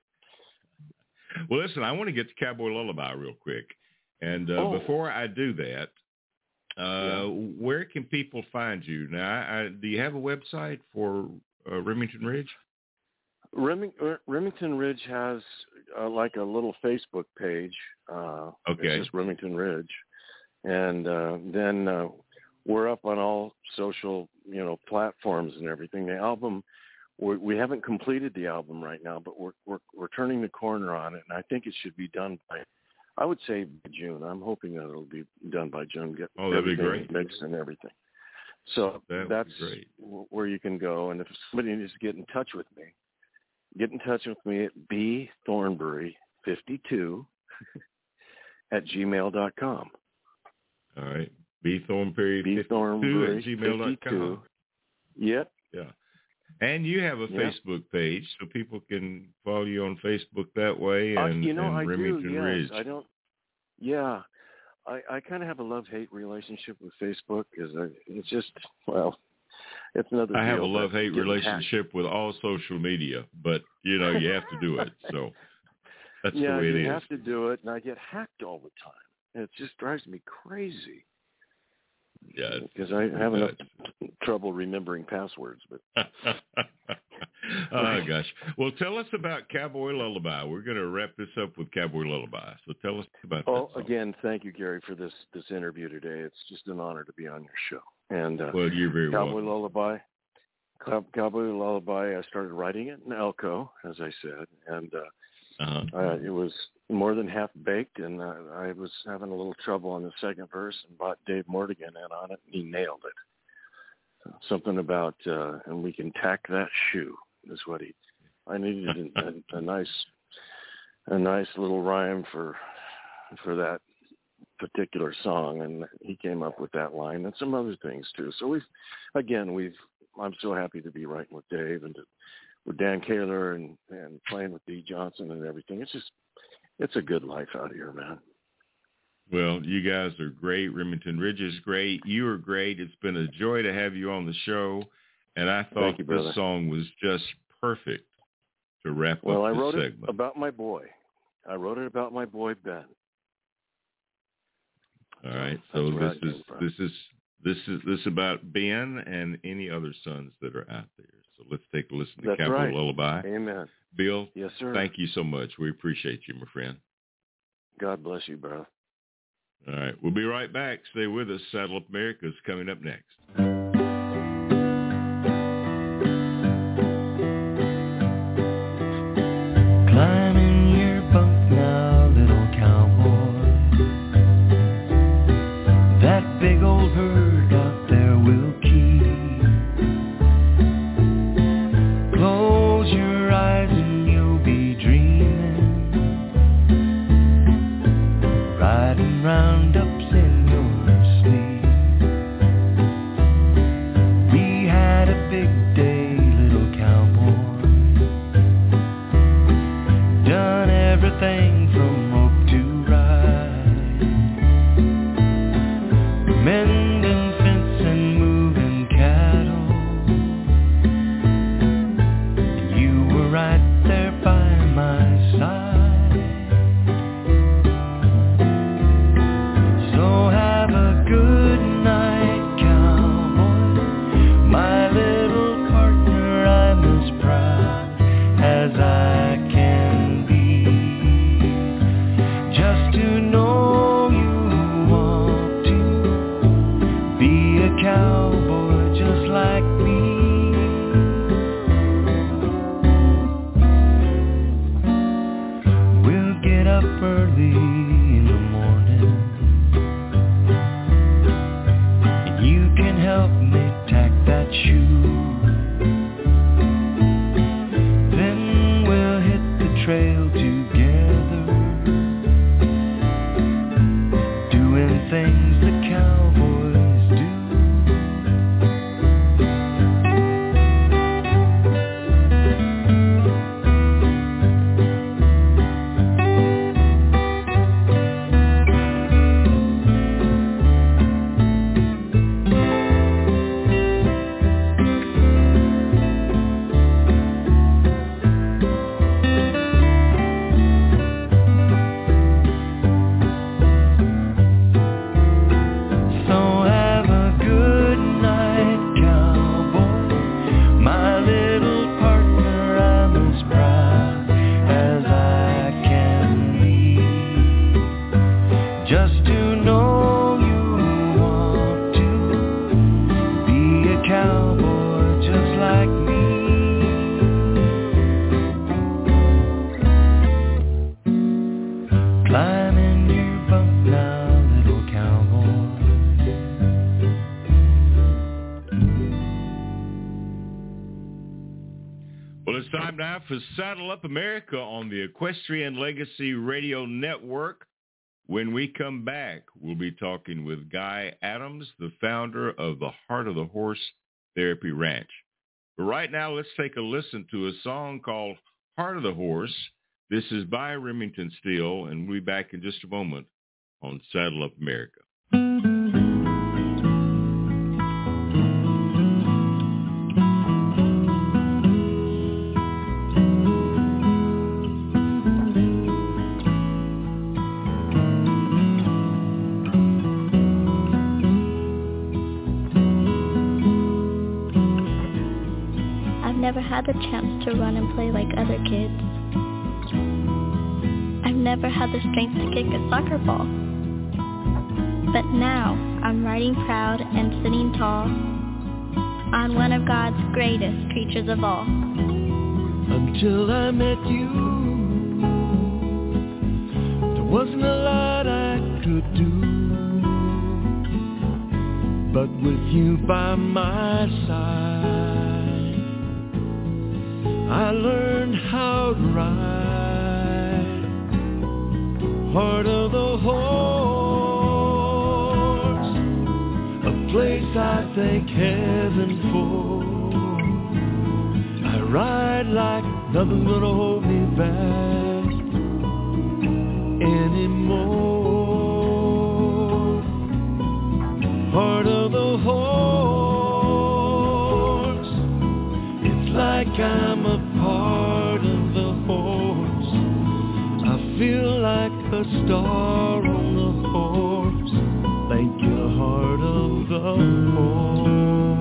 Well, listen, I want to get to Cowboy Lullaby real quick. And uh, oh. before I do that, uh, yeah. where can people find you? Now, I, I, do you have a website for uh, Remington Ridge? Reming, Remington Ridge has uh, like a little Facebook page. Uh, okay. It's just Remington Ridge. And uh, then uh, we're up on all social, you know, platforms and everything. The album, we're, we haven't completed the album right now, but we're, we're we're turning the corner on it, and I think it should be done by, I would say by June. I'm hoping that it'll be done by June. Get oh, that'd be everything great. mixed and everything. So that that's great. where you can go. And if somebody needs to get in touch with me, get in touch with me at b thornbury fifty-two at gmail dot com. All right. B Thornbury fifty-two at gmail dot com. Yep. Yeah. And you have a yeah. Facebook page, so people can follow you on Facebook that way. And, uh, you know, and I Remington do, yes. Ridge. I don't, yeah. I, I kind of have a love-hate relationship with Facebook because it's just, well, it's another I deal. have a love-hate relationship hacked. with all social media, but, you know, you have to do it. So that's yeah, the way it is. you have to do it, and I get hacked all the time. And it just drives me crazy. Yeah, because I have enough trouble remembering passwords. But oh gosh, well, tell us about Cowboy Lullaby. We're going to wrap this up with Cowboy Lullaby. So tell us about oh, that song. Again, thank you, Gary, for this this interview today. It's just an honor to be on your show. And uh, well, you're very Cowboy welcome. Lullaby. Cowboy Lullaby. I started writing it in Elko, as I said, and uh, uh-huh. uh, it was more than half baked, and uh, I was having a little trouble on the second verse, and brought Dave Mortigan in on it, and he nailed it. Something about uh, and we can tack that shoe is what he. I needed a, a, a nice, a nice little rhyme for for that particular song, and he came up with that line and some other things too. So we've, again, we've. I'm so happy to be writing with Dave and to, with Dan Kaler and, and playing with Dee Johnson and everything. It's just, it's a good life out here, man. Well, you guys are great. Remington Ridge is great. You are great. It's been a joy to have you on the show. And I thought you, this brother. song was just perfect to wrap well, up I this wrote segment. It about my boy. I wrote it about my boy, Ben. All right. So That's this is, this is, This is this is about Ben and any other sons that are out there. So let's take a listen to That's Cowboy right. Lullaby. Amen. Bill, yes, sir. Thank you so much. We appreciate you, my friend. God bless you, bro. All right. We'll be right back. Stay with us. Saddle Up America is coming up next. Climbing your bunk now, little cowboy. That big old herd out there will keep. Close your eyes and you'll be dreaming, riding roundups in your sleep. We had a big day, little cowboy. Done everything from rope to ride, mending fence and moving cattle. You were right there by my side. So have a good night, cowboy. My little partner, I'm as proud as I can be. Just to know you want to be a cowboy just like me. We'll get up early in the morning, and you can help me tack that shoe. Then we'll hit the trail together, doing things that cowboys do. So have a good night, cowboy. My little partner, I'm as proud as I can be. Just to know you want to be a cowboy just like me. Climb in your bunk now, little cowboy. Well, it's time now for Saddle Up America on the Equestrian Legacy Radio Network. When we come back, we'll be talking with Guy Adams, the founder of the Heart of the Horse Therapy Ranch. But right now, let's take a listen to a song called Heart of the Horse. This is by Remington Steele, and we'll be back in just a moment on Saddle Up America. had the chance to run and play like other kids. I've never had the strength to kick a soccer ball. But now I'm riding proud and sitting tall on one of God's greatest creatures of all. Until I met you, there wasn't a lot I could do. But with you by my side, I learned how to ride. Heart of the horse, a place I thank heaven for. I ride like nothing's gonna hold me back anymore. Heart of the horse, it's like I'm a part of the horse. I feel like a star on the horse. Thank you, heart of the horse.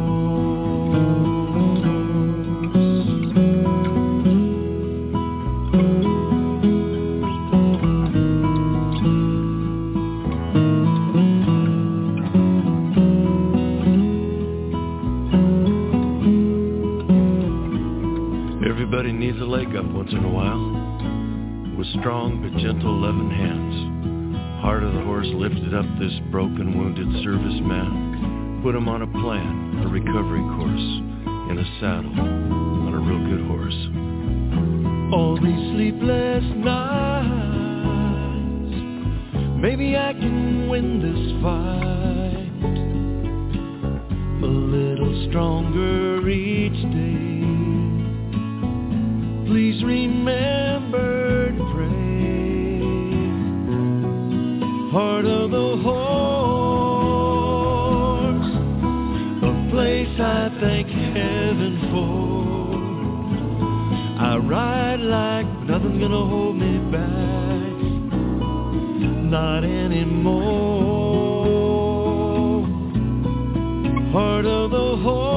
Everybody needs a leg up once in a while, with strong but gentle loving hands. Heart of the horse lifted up this broken, wounded serviceman, put him on a plan, a recovery course, in a saddle, on a real good horse. All these sleepless nights, maybe I can win this fight. A little stronger each day. Please remember to pray. Heart of the horse, a place I thank heaven for. I ride like nothing's gonna hold me back, not anymore. Heart of the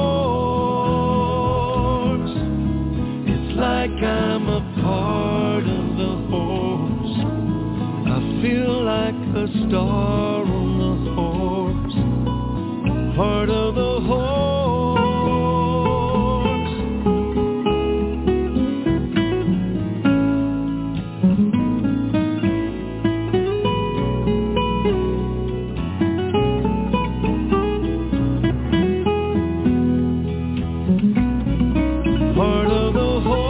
horse, like I'm a part of the horse. I feel like a star on the horse. Heart of the horse. Heart of the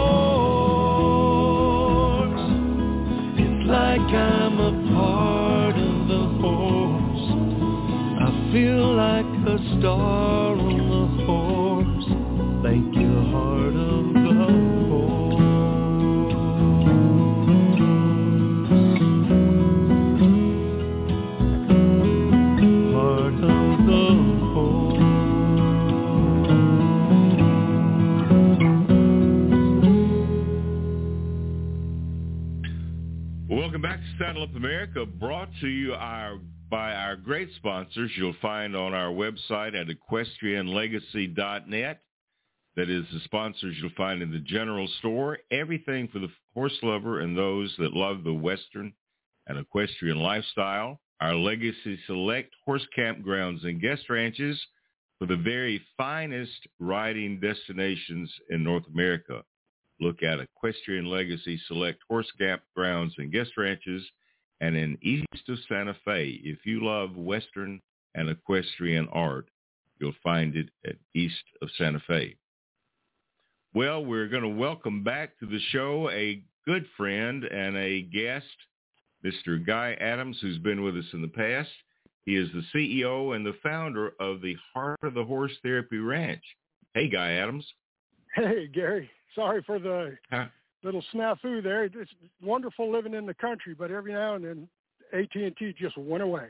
I'm a part of the horse. I feel like a star on the horse. Thank you, heart of the horse. Heart of the horse. Welcome back to Saddle Up America, brought to you our, by our great sponsors you'll find on our website at equestrian legacy dot net. That is the sponsors you'll find in the general store. Everything for the horse lover and those that love the Western and equestrian lifestyle. Our Legacy Select horse campgrounds and guest ranches for the very finest riding destinations in North America. Look at Equestrian Legacy Select horse campgrounds and guest ranches, and in east of Santa Fe. If you love Western and equestrian art, you'll find it at east of Santa Fe. Well, we're going to welcome back to the show a good friend and a guest, Mister Guy Adams, who's been with us in the past. He is the C E O and the founder of the Heart of the Horse Therapy Ranch. Hey, Guy Adams. Hey, Gary. Sorry for the Huh? little snafu there. It's wonderful living in the country, but every now and then A T and T just went away.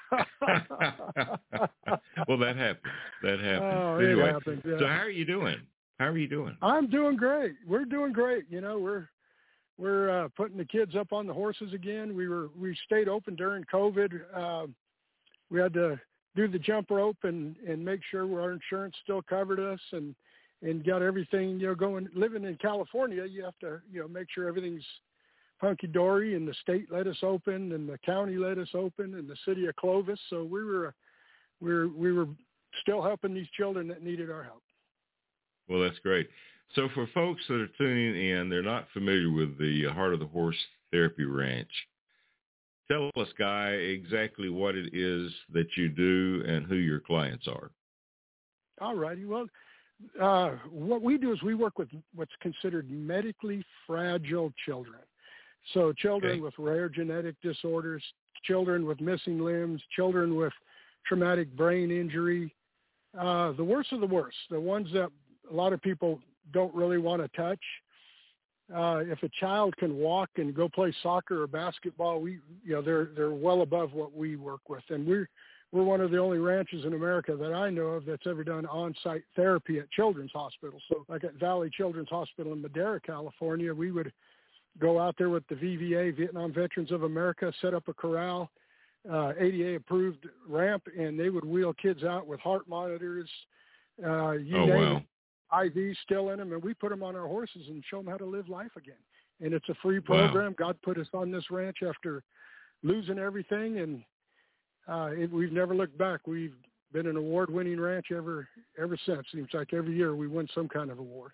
Well, that happens. That happens. Oh, anyway, it happens, yeah. So how are you doing? How are you doing? I'm doing great. We're doing great. You know, we're we're uh, putting the kids up on the horses again. We were we stayed open during COVID. Uh, we had to do the jump rope and, and make sure our insurance still covered us, and and got everything, you know, going. Living in California, you have to, you know, make sure everything's hunky-dory, and the state let us open, and the county let us open, and the city of Clovis. So we were, we were, we were still helping these children that needed our help. Well, that's great. So for folks that are tuning in, they're not familiar with the Heart of the Horse Therapy Ranch. Tell us, Guy, exactly what it is that you do and who your clients are. All righty. Well, uh, what we do is we work with what's considered medically fragile children. So children Okay. with rare genetic disorders, children with missing limbs, children with traumatic brain injury, uh, the worst of the worst, the ones that a lot of people don't really want to touch. Uh, if a child can walk and go play soccer or basketball, we, you know, they're they're well above what we work with, and we're we're one of the only ranches in America that I know of that's ever done on-site therapy at children's hospitals. So, like at Valley Children's Hospital in Madera, California, we would go out there with the V V A, Vietnam Veterans of America, set up a corral, uh, A D A-approved ramp, and they would wheel kids out with heart monitors, uh, you Oh, name wow. it. I Vs still in them, and we put them on our horses and show them how to live life again. And it's a free program. Wow. God put us on this ranch after losing everything, and uh, it, we've never looked back. We've been an award-winning ranch ever ever since. Seems like every year we win some kind of award.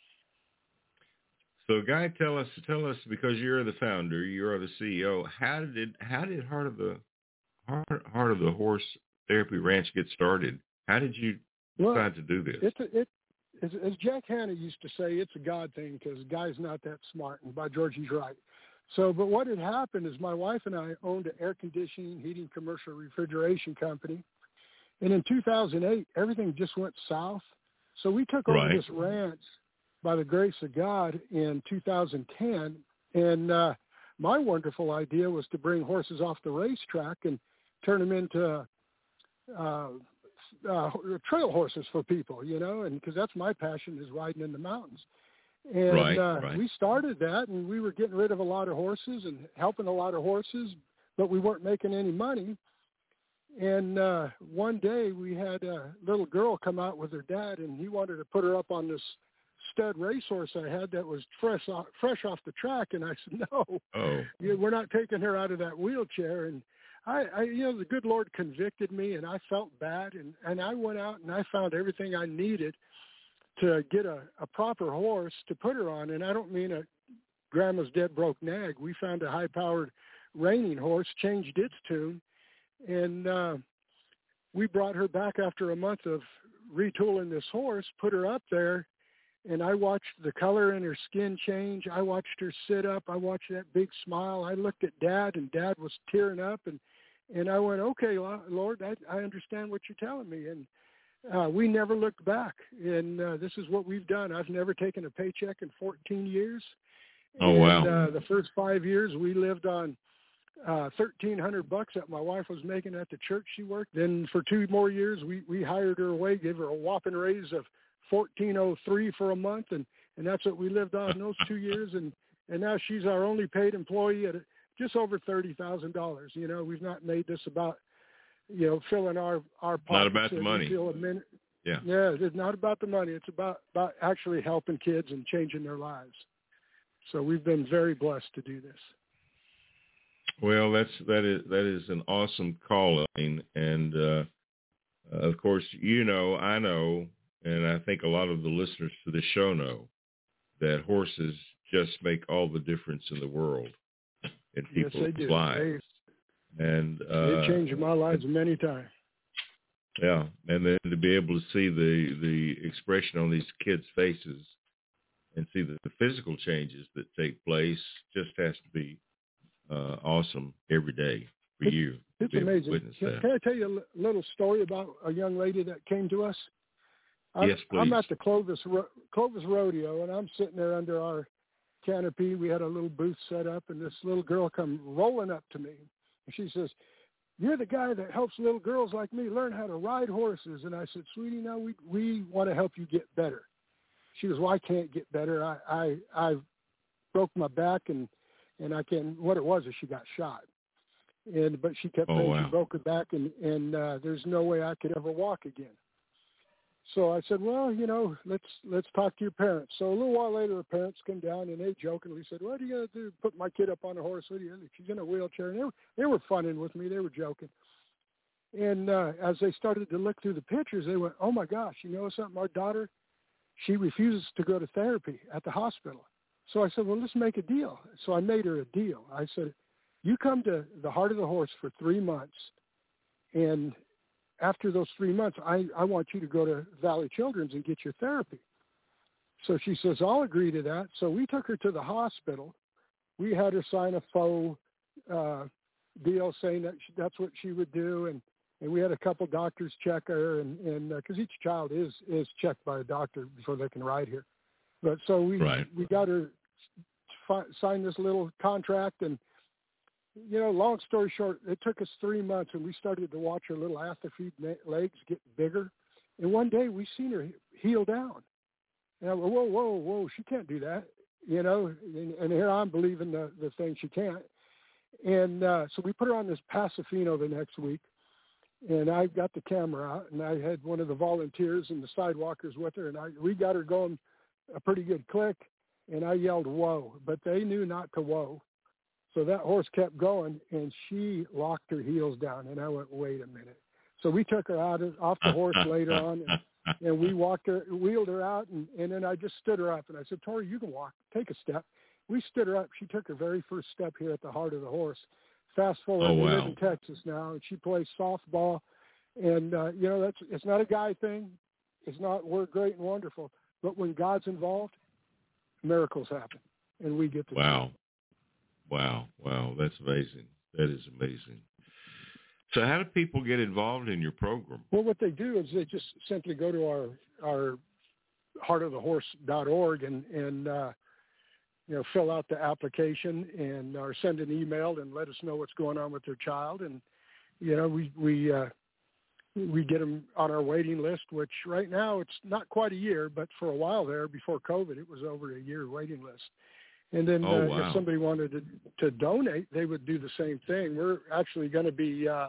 So, Guy, tell us, tell us, because you're the founder, you're the C E O. How did how did Heart of the Heart, Heart of the Horse Therapy Ranch get started? How did you decide Well, to do this? It's a, it, as, as Jack Hanna used to say, it's a God thing because Guy's not that smart, and by George, he's right. So, but what had happened is my wife and I owned an air conditioning, heating, commercial refrigeration company, and in two thousand eight, everything just went south. So we took over Right. this ranch by the grace of God in two thousand ten, and uh, my wonderful idea was to bring horses off the racetrack and turn them into uh, uh, trail horses for people, you know, and because that's my passion is riding in the mountains. And Right, uh, right. we started that, and we were getting rid of a lot of horses and helping a lot of horses, but we weren't making any money. And uh, one day we had a little girl come out with her dad, and he wanted to put her up on this stud racehorse I had that was fresh off, fresh off the track. And I said, no, Oh, you know, we're not taking her out of that wheelchair. And I, I, you know, the good Lord convicted me, and I felt bad. And, and I went out and I found everything I needed to get a, a proper horse to put her on. And I don't mean a grandma's dead broke nag. We found a high-powered reining horse, changed its tune, and uh, we brought her back after a month of retooling this horse, put her up there, and I watched the color in her skin change. I watched her sit up. I watched that big smile. I looked at Dad, and Dad was tearing up, and, and I went, okay, Lord, I, I understand what you're telling me. And uh, we never looked back, and uh, this is what we've done. I've never taken a paycheck in fourteen years. Oh, and, wow. Uh, the first five years we lived on uh, thirteen hundred bucks that my wife was making at the church she worked. Then for two more years, we, we hired her away, gave her a whopping raise of fourteen oh three for a month, and, and that's what we lived on those two years. And, and now she's our only paid employee at just over thirty thousand dollars. You know, we've not made this about, you know, filling our, our pockets. Not about the We money. feel a minute. Yeah. Yeah, it's not about the money. It's about, about actually helping kids and changing their lives. So we've been very blessed to do this. Well, that's that is that is an awesome calling, and uh, of course, you know, I know, and I think a lot of the listeners to this show know that horses just make all the difference in the world in people's yes, they do. lives, They, and they uh, changed my lives many times. Yeah, and then to be able to see the the expression on these kids' faces and see the, the physical changes that take place just has to be uh, awesome every day for It's, you. it's to be able to amazing. witness Can, that. can I tell you a li- little story about a young lady that came to us? I'm, Yes, please. I'm at the Clovis Ro- Clovis Rodeo, and I'm sitting there under our canopy. We had a little booth set up, and this little girl come rolling up to me, and she says, "You're the guy that helps little girls like me learn how to ride horses." And I said, "Sweetie, no, we we want to help you get better." She goes, "Well, I can't get better. I I, I broke my back, and and I can." What it was is she got shot, and but she kept Oh, saying wow. she broke her back, and and uh, there's no way I could ever walk again. So I said, well, you know, let's let's talk to your parents. So a little while later, her parents come down, and they jokingly said, what are you going to do? Put my kid up on a horse? What are you, she's in a wheelchair. And they were, they were funning with me. They were joking. And uh, as they started to look through the pictures, they went, oh, my gosh, you know something? Our daughter, she refuses to go to therapy at the hospital. So I said, well, let's make a deal. So I made her a deal. I said, you come to the Heart of the Horse for three months, and after those three months, I, I want you to go to Valley Children's and get your therapy. So she says, I'll agree to that. So we took her to the hospital. We had her sign a faux uh, deal saying that she, that's what she would do. And, and we had a couple doctors check her, and and because uh, each child is, is checked by a doctor before they can ride here. But so we, right. we got her fi- sign this little contract, and you know, long story short, it took us three months, and we started to watch her little atrophied legs get bigger. And one day we seen her heal down. And I went, whoa, whoa, whoa, she can't do that, you know. And, and here I'm believing the, the thing she can't. And uh, so we put her on this Pasofino the next week, and I got the camera out, and I had one of the volunteers and the sidewalkers with her, and I we got her going a pretty good click, and I yelled, whoa, but they knew not to whoa. So that horse kept going, and she locked her heels down. And I went, wait a minute. So we took her out of, off the horse later on, and, and we walked her, wheeled her out, and, and then I just stood her up. And I said, Tori, you can walk. Take a step. We stood her up. She took her very first step here at the Heart of the Horse. Fast forward, oh, we wow. live in Texas now, and she plays softball. And, uh, you know, that's it's not a guy thing. It's not we're great and wonderful. But when God's involved, miracles happen, and we get to Wow. Wow, wow, that's amazing. That is amazing. So how do people get involved in your program? Well, what they do is they just simply go to our our heart of the horse dot org and, and uh, you know, fill out the application and or send an email and let us know what's going on with their child. And, you know, we, we, uh, we get them on our waiting list, which right now it's not quite a year, but for a while there before COVID, it was over a year waiting list. And then oh, uh, wow. if somebody wanted to, to donate, they would do the same thing. We're actually going to be uh,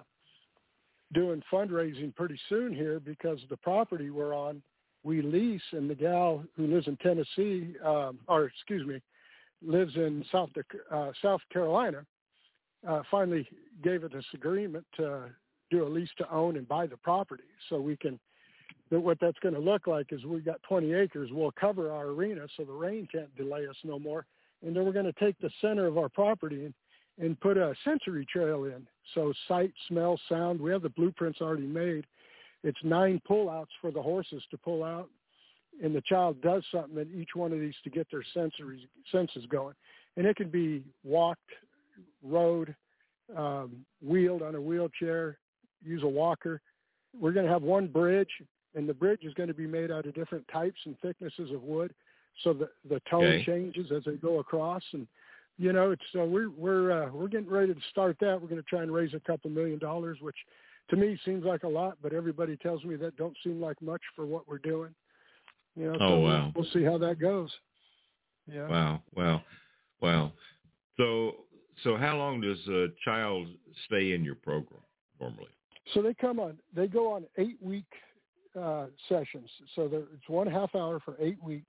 doing fundraising pretty soon here because the property we're on, we lease, and the gal who lives in Tennessee, um, or excuse me, lives in South uh, South Carolina, uh, finally gave us this agreement to do a lease to own and buy the property. So we can, what that's going to look like is we've got twenty acres. We'll cover our arena so the rain can't delay us no more. And then we're going to take the center of our property and, and put a sensory trail in. So sight, smell, sound, we have the blueprints already made. It's nine pull-outs for the horses to pull out, and the child does something at each one of these to get their sensory senses going. And it can be walked, rode, um, wheeled on a wheelchair, use a walker. We're going to have one bridge, and the bridge is going to be made out of different types and thicknesses of wood. So the the tone okay. changes as they go across, and you know it's so uh, we're we're uh, we're getting ready to start that. We're going to try and raise a couple million dollars, which to me seems like a lot, but everybody tells me that don't seem like much for what we're doing. You know, oh so wow, we'll, we'll see how that goes. Yeah. Wow, wow, wow. So so how long does a child stay in your program normally? So they come on, they go on eight week uh, sessions. So it's one half hour for eight weeks.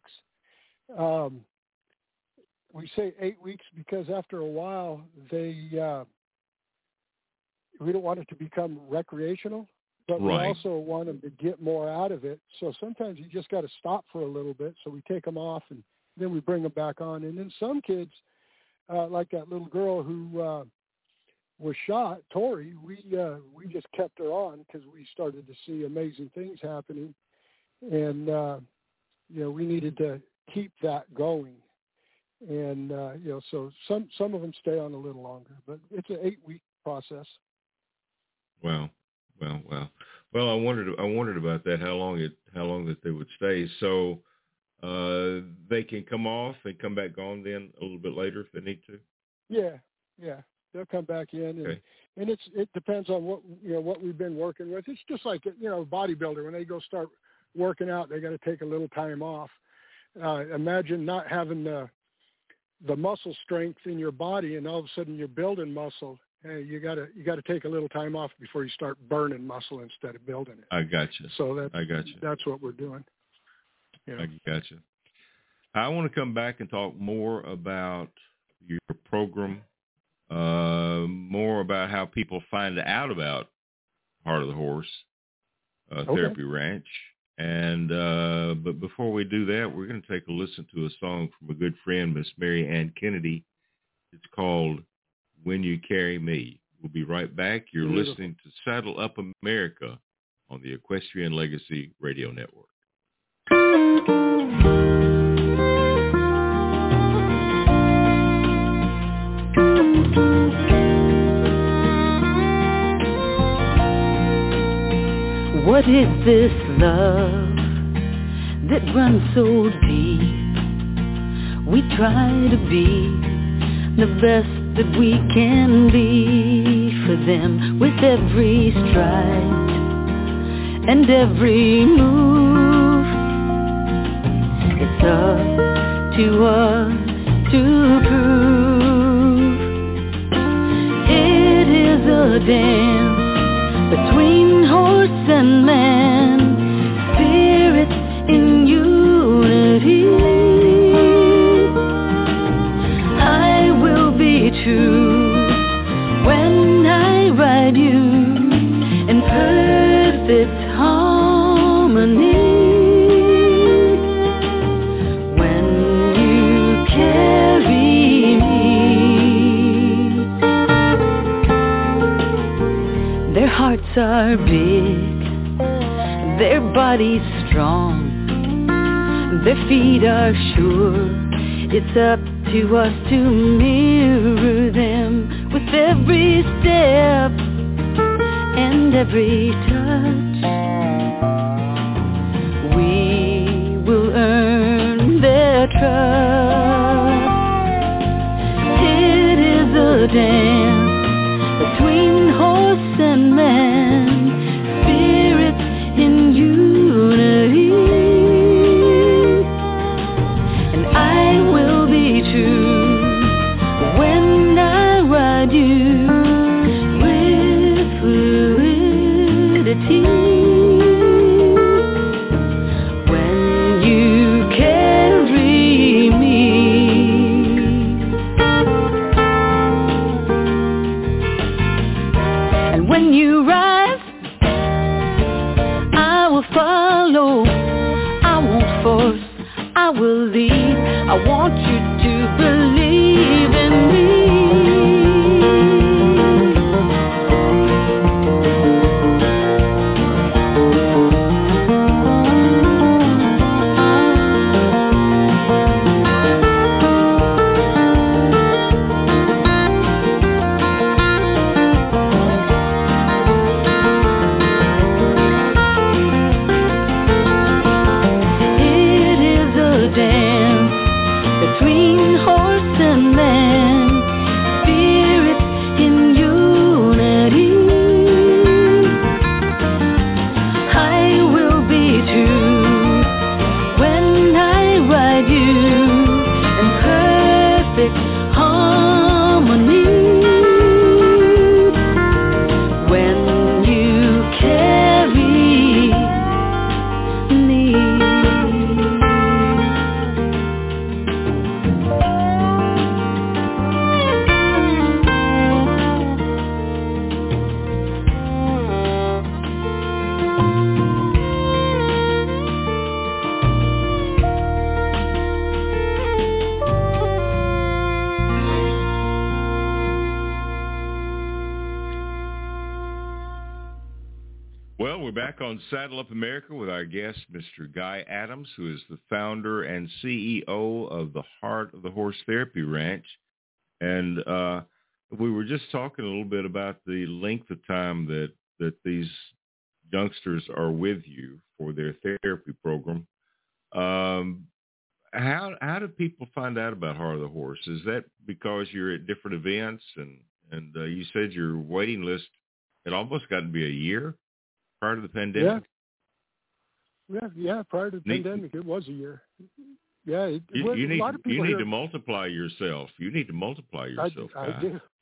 Um, we say eight weeks because after a while, they uh, we don't want it to become recreational, but right. we also want them to get more out of it. So sometimes you just got to stop for a little bit. So we take them off and then we bring them back on. And then some kids, uh, like that little girl who uh, was shot, Tori, we uh, we just kept her on because we started to see amazing things happening, and uh, you know we needed to keep that going. And uh, you know, so some some of them stay on a little longer, but it's an eight week process. Wow, wow, wow. Well, I wondered I wondered about that. How long it how long that they would stay? So uh, they can come off and come back on then a little bit later if they need to. Yeah, yeah. They'll come back in, and, okay. and it's it depends on what you know what we've been working with. It's just like you know, a bodybuilder when they go start working out, they got to take a little time off. Uh, imagine not having the the muscle strength in your body, and all of a sudden you're building muscle, hey, you gotta you gotta take a little time off before you start burning muscle instead of building it. I got you. So that I got you. That's what we're doing. Yeah. I got you. I want to come back and talk more about your program, uh, more about how people find out about Heart of the Horse uh, Okay. Therapy Ranch. And uh, but before we do that, we're going to take a listen to a song from a good friend, Miss Mary Ann Kennedy. It's called When You Carry Me. We'll be right back. You're Beautiful. listening to Saddle Up America on the Equestrian Legacy Radio Network. What is this love that runs so deep? We try to be the best that we can be for them with every stride and every move. It's up to us to prove it is a dance between horse and man, spirits in unity. I will be true when I ride you in perfect harmony. When you carry me, their hearts are big, their bodies strong, their feet are sure. It's up to us to mirror them with every step and every touch. We will earn their trust. It is a dance between horse and man, spirits in unity. And I will be true when I ride you with fluidity. When you carry me, and when you rise, I will follow. I won't force, I will lead. I want you to believe in me. It is a dance between horse and man, spirits in unity. I will be true when I ride you in perfect harmony. When you carry me. Well, we're back on Saddle Up America with our guest, Mister Guy Adams, who is the founder and C E O of the Heart of the Horse Therapy Ranch. And uh, we were just talking a little bit about the length of time that, that these youngsters are with you for their therapy program. Um, how how do people find out about Heart of the Horse? Is that because you're at different events? And, and uh, you said your waiting list had almost got to be a year prior to the pandemic? Yeah, yeah, yeah. Prior to the Need- pandemic, it was a year. Yeah, it, You, was, you a need lot of people you need here, to multiply yourself. You need to multiply I, yourself. I Guy. do.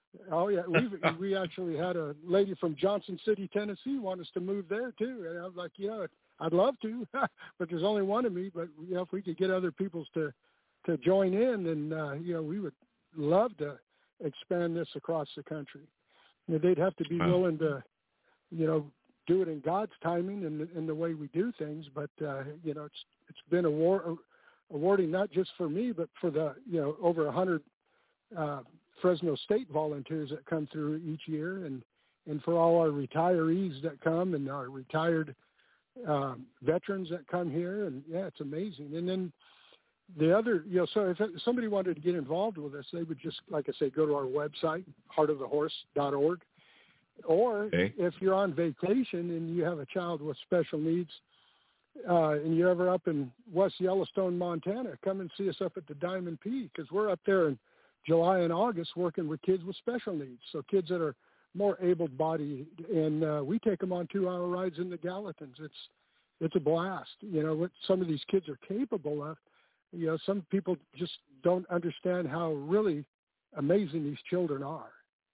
Oh yeah, we we actually had a lady from Johnson City, Tennessee, want us to move there too, and I was like, you know, I'd love to, but there's only one of me. But you know, if we could get other people's to to join in, then uh, you know, we would love to expand this across the country. You know, they'd have to be wow. willing to, you know, do it in God's timing and in the way we do things. But uh, you know, it's it's been award, awarding not just for me, but for the you know over a hundred. Uh, Fresno State volunteers that come through each year, and, and for all our retirees that come and our retired um, veterans that come here. And yeah, it's amazing. And then the other, you know, so if somebody wanted to get involved with us, they would just, like I say, go to our website, heart of the horse dot org. Or okay. if you're on vacation and you have a child with special needs, uh, and you're ever up in West Yellowstone, Montana, come and see us up at the Diamond P, because we're up there in July and August working with kids with special needs, so kids that are more able-bodied, and uh, we take them on two-hour rides in the Gallatins. It's it's a blast. You know what some of these kids are capable of. You know, some people just don't understand how really amazing these children are.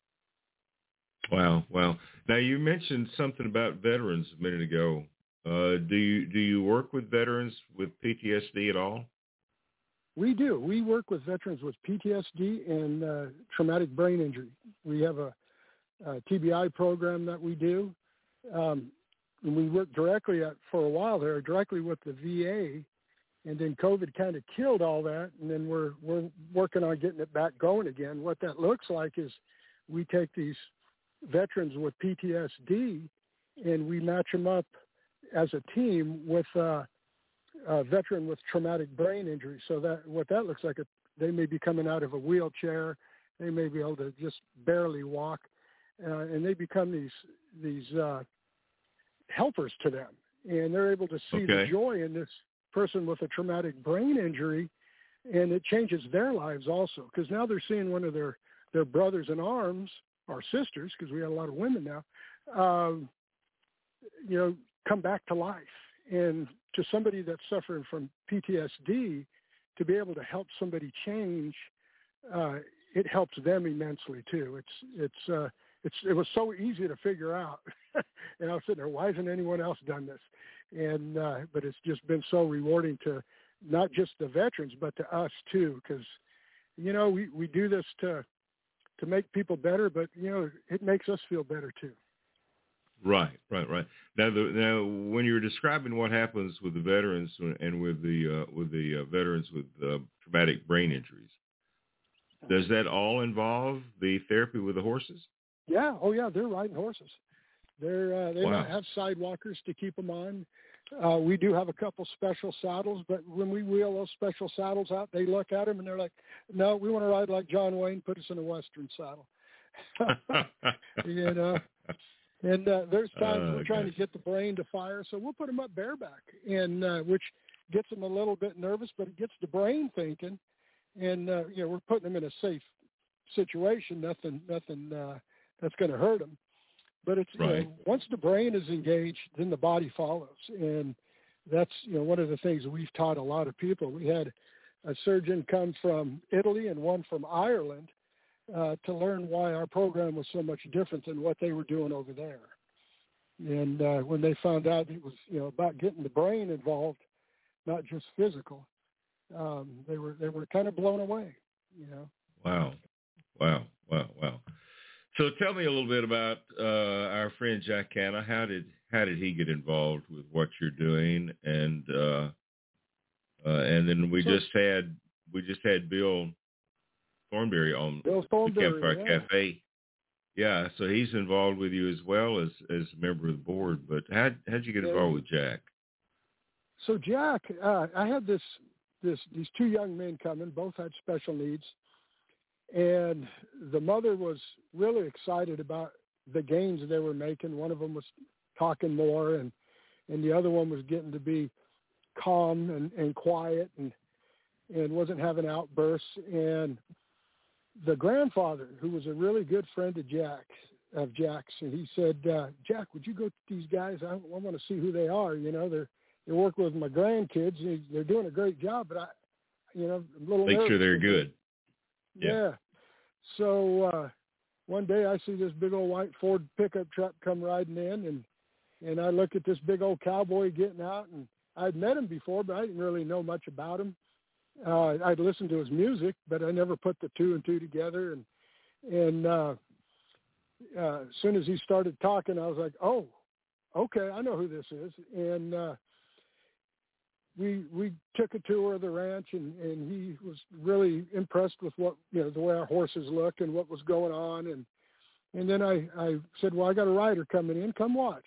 Wow, wow. Now you mentioned something about veterans a minute ago. Uh, do you do you work with veterans with P T S D at all? We do. We work with veterans with P T S D and uh, traumatic brain injury. We have a, a T B I program that we do. Um, and we work directly at, for a while there, directly with the V A. And then COVID kind of killed all that. And then we're, we're working on getting it back going again. What that looks like is we take these veterans with P T S D and we match them up as a team with uh, a veteran with traumatic brain injury. So that what that looks like, they may be coming out of a wheelchair, they may be able to just barely walk, uh, and they become these these uh, helpers to them, and they're able to see okay. the joy in this person with a traumatic brain injury, and it changes their lives also, because now they're seeing one of their their brothers in arms or sisters, because we have a lot of women now, um, you know, come back to life. And to somebody that's suffering from P T S D, to be able to help somebody change, uh, it helps them immensely too. It's it's uh, it's it was so easy to figure out, and I was sitting there, why hasn't anyone else done this? And uh, but it's just been so rewarding to not just the veterans, but to us too, because you know we, we do this to to make people better, but you know it makes us feel better too. Right, right, right. Now, the, now, when you're describing what happens with the veterans and with the uh, with the uh, veterans with uh, traumatic brain injuries, does that all involve the therapy with the horses? Yeah. Oh, yeah. They're riding horses. They're uh, they wow. don't have sidewalkers to keep them on. Uh, we do have a couple special saddles, but when we wheel those special saddles out, they look at them and they're like, "No, we want to ride like John Wayne. Put us in a Western saddle." you know. And uh, there's times oh, we're trying gosh. to get the brain to fire, so we'll put them up bareback, and uh, which gets them a little bit nervous, but it gets the brain thinking. And uh, you know, we're putting them in a safe situation, nothing, nothing uh, that's going to hurt them. But it's right. you know, once the brain is engaged, then the body follows, and that's you know one of the things we've taught a lot of people. We had a surgeon come from Italy and one from Ireland. Uh, to learn why our program was so much different than what they were doing over there. And uh, when they found out it was, you know, about getting the brain involved, not just physical, um, they were they were kind of blown away, you know. Wow, wow, wow, wow. So tell me a little bit about uh, our friend Jack Canna. How did how did he get involved with what you're doing? And uh, uh, and then we so, just had we just had Bill Thornberry on Bill Thornberry, the Campfire yeah. Cafe. Yeah, so he's involved with you as well as, as a member of the board. But how how'd you get involved with Jack? So Jack, uh, I had this this these two young men coming, both had special needs, and the mother was really excited about the gains they were making. One of them was talking more, and and the other one was getting to be calm and, and quiet and and wasn't having outbursts. And the grandfather, who was a really good friend of Jack's, of Jack's, and he said, uh, Jack, would you go to these guys? I, I want to see who they are. You know, they're they're working with my grandkids. And they're doing a great job, but I, you know, I'm a little make nervous. sure they're good. Yeah. yeah. So uh, one day I see this big old white Ford pickup truck come riding in, and and I look at this big old cowboy getting out, and I'd met him before, but I didn't really know much about him. Uh, I'd listened to his music, but I never put the two and two together. And and uh, uh, as soon as he started talking, I was like, oh, okay, I know who this is. And uh, we we took a tour of the ranch, and, and he was really impressed with what, you know, the way our horses looked and what was going on. And and then I, I said, well, I got a rider coming in. Come watch.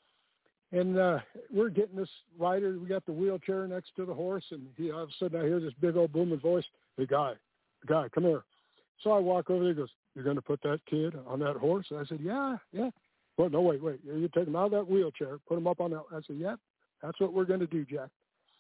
And uh, we're getting this rider. We got the wheelchair next to the horse, and he all of a sudden I hear this big old booming voice. Hey, guy, guy, come here. So I walk over there. He goes, you're going to put that kid on that horse? And I said, yeah, yeah. Well, no, wait, wait. You take him out of that wheelchair, put him up on that. I said, yep, that's what we're going to do, Jack.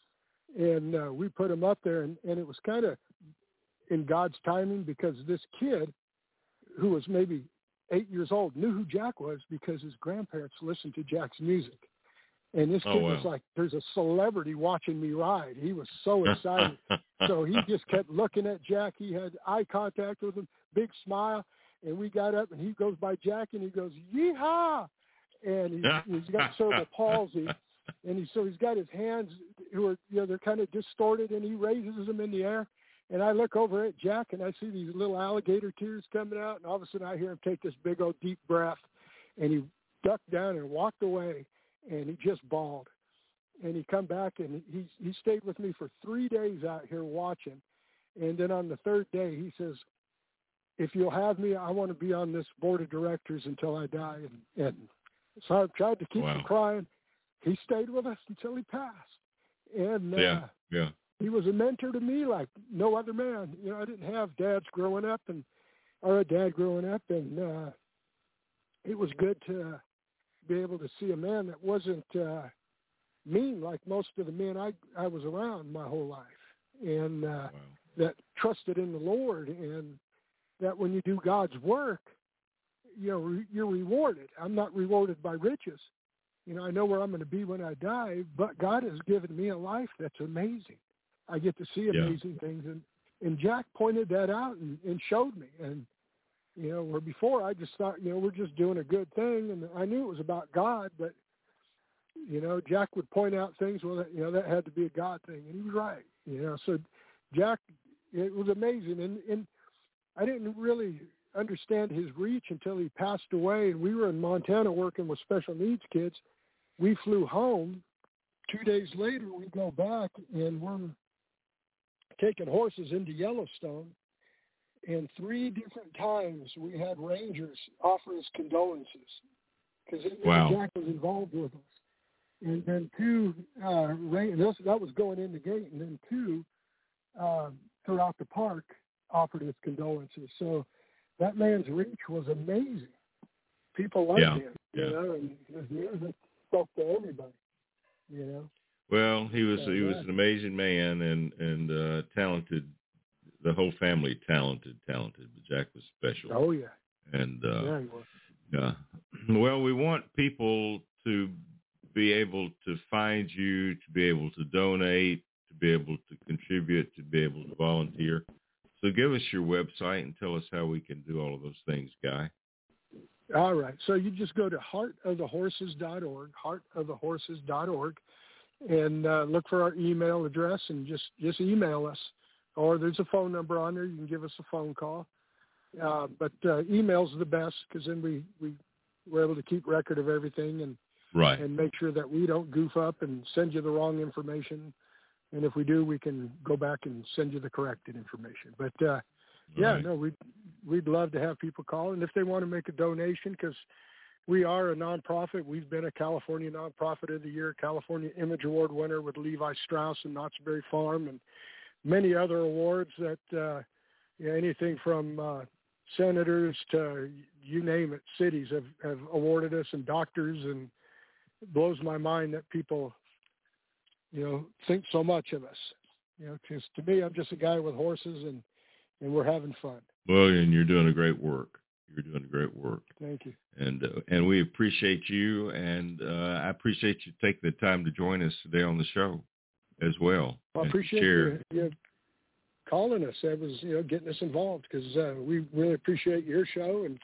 And uh, we put him up there, and, and it was kind of in God's timing, because this kid, who was maybe eight years old, knew who Jack was because his grandparents listened to Jack's music. And this kid oh, wow. was like, there's a celebrity watching me ride. He was so excited. So he just kept looking at Jack. He had eye contact with him, big smile. And we got up, and he goes by Jack, and he goes, yeehaw! And he's, he's got cerebral palsy. And he, so he's got his hands, who are, you know, they're kind of distorted, and he raises them in the air. And I look over at Jack, and I see these little alligator tears coming out. And all of a sudden I hear him take this big old deep breath. And he ducked down and walked away. And he just bawled. And he come back, and he he stayed with me for three days out here watching. And then on the third day, he says, if you'll have me, I want to be on this board of directors until I die. And, and so I tried to keep wow. him crying. He stayed with us until he passed. And uh, yeah, yeah. he was a mentor to me like no other man. You know, I didn't have dads growing up, and or a dad growing up, and uh, it was good to uh, be able to see a man that wasn't uh, mean like most of the men I, I was around my whole life, and uh, wow. that trusted in the Lord, and that when you do God's work, you know, re- you're rewarded. I'm not rewarded by riches. You know, I know where I'm going to be when I die, but God has given me a life that's amazing. I get to see amazing yeah. things, and, and Jack pointed that out and, and showed me, and you know, where before I just thought, you know, we're just doing a good thing, and I knew it was about God, but, you know, Jack would point out things, well, that, you know, that had to be a God thing, and he was right, you know. So Jack, it was amazing, and, and I didn't really understand his reach until he passed away, and we were in Montana working with special needs kids. We flew home. Two days later, we go back, and we're taking horses into Yellowstone. And three different times we had rangers offer us condolences because wow. Jack was involved with us. And then two, uh, rangers, that was going in the gate, and then two uh, throughout the park offered us condolences. So that man's reach was amazing. People loved yeah. him, yeah. you know, and his music spoke to everybody, you know. Well, he was so, he was yeah. an amazing man and and uh, talented. The whole family talented, talented, but Jack was special. Oh, yeah. And, uh, yeah, he was. yeah. Well, we want people to be able to find you, to be able to donate, to be able to contribute, to be able to volunteer. So give us your website and tell us how we can do all of those things, Guy. All right. So you just go to heart of the horses dot org, heart of the horses dot org, and uh, look for our email address and just, just email us. Or there's a phone number on there. You can give us a phone call. Uh, but uh, email's the best because then we, we, we're able to keep record of everything and right. and make sure that we don't goof up and send you the wrong information. And if we do, we can go back and send you the corrected information. But, uh, yeah, right. no, we'd, we'd love to have people call. And if they want to make a donation, because we are a nonprofit. We've been a California Nonprofit of the Year, California Image Award winner with Levi Strauss and Knott's Berry Farm, and many other awards that, uh, you know, anything from uh, senators to you name it, cities have, have awarded us, and doctors, and it blows my mind that people, you know, think so much of us. You know, because to me, I'm just a guy with horses, and, and we're having fun. Well, and you're doing a great work. You're doing great work. Thank you. And uh, and we appreciate you, and uh, I appreciate you taking the time to join us today on the show as well. Well, I appreciate you, you calling us. That was, you know, getting us involved because uh, we really appreciate your show, and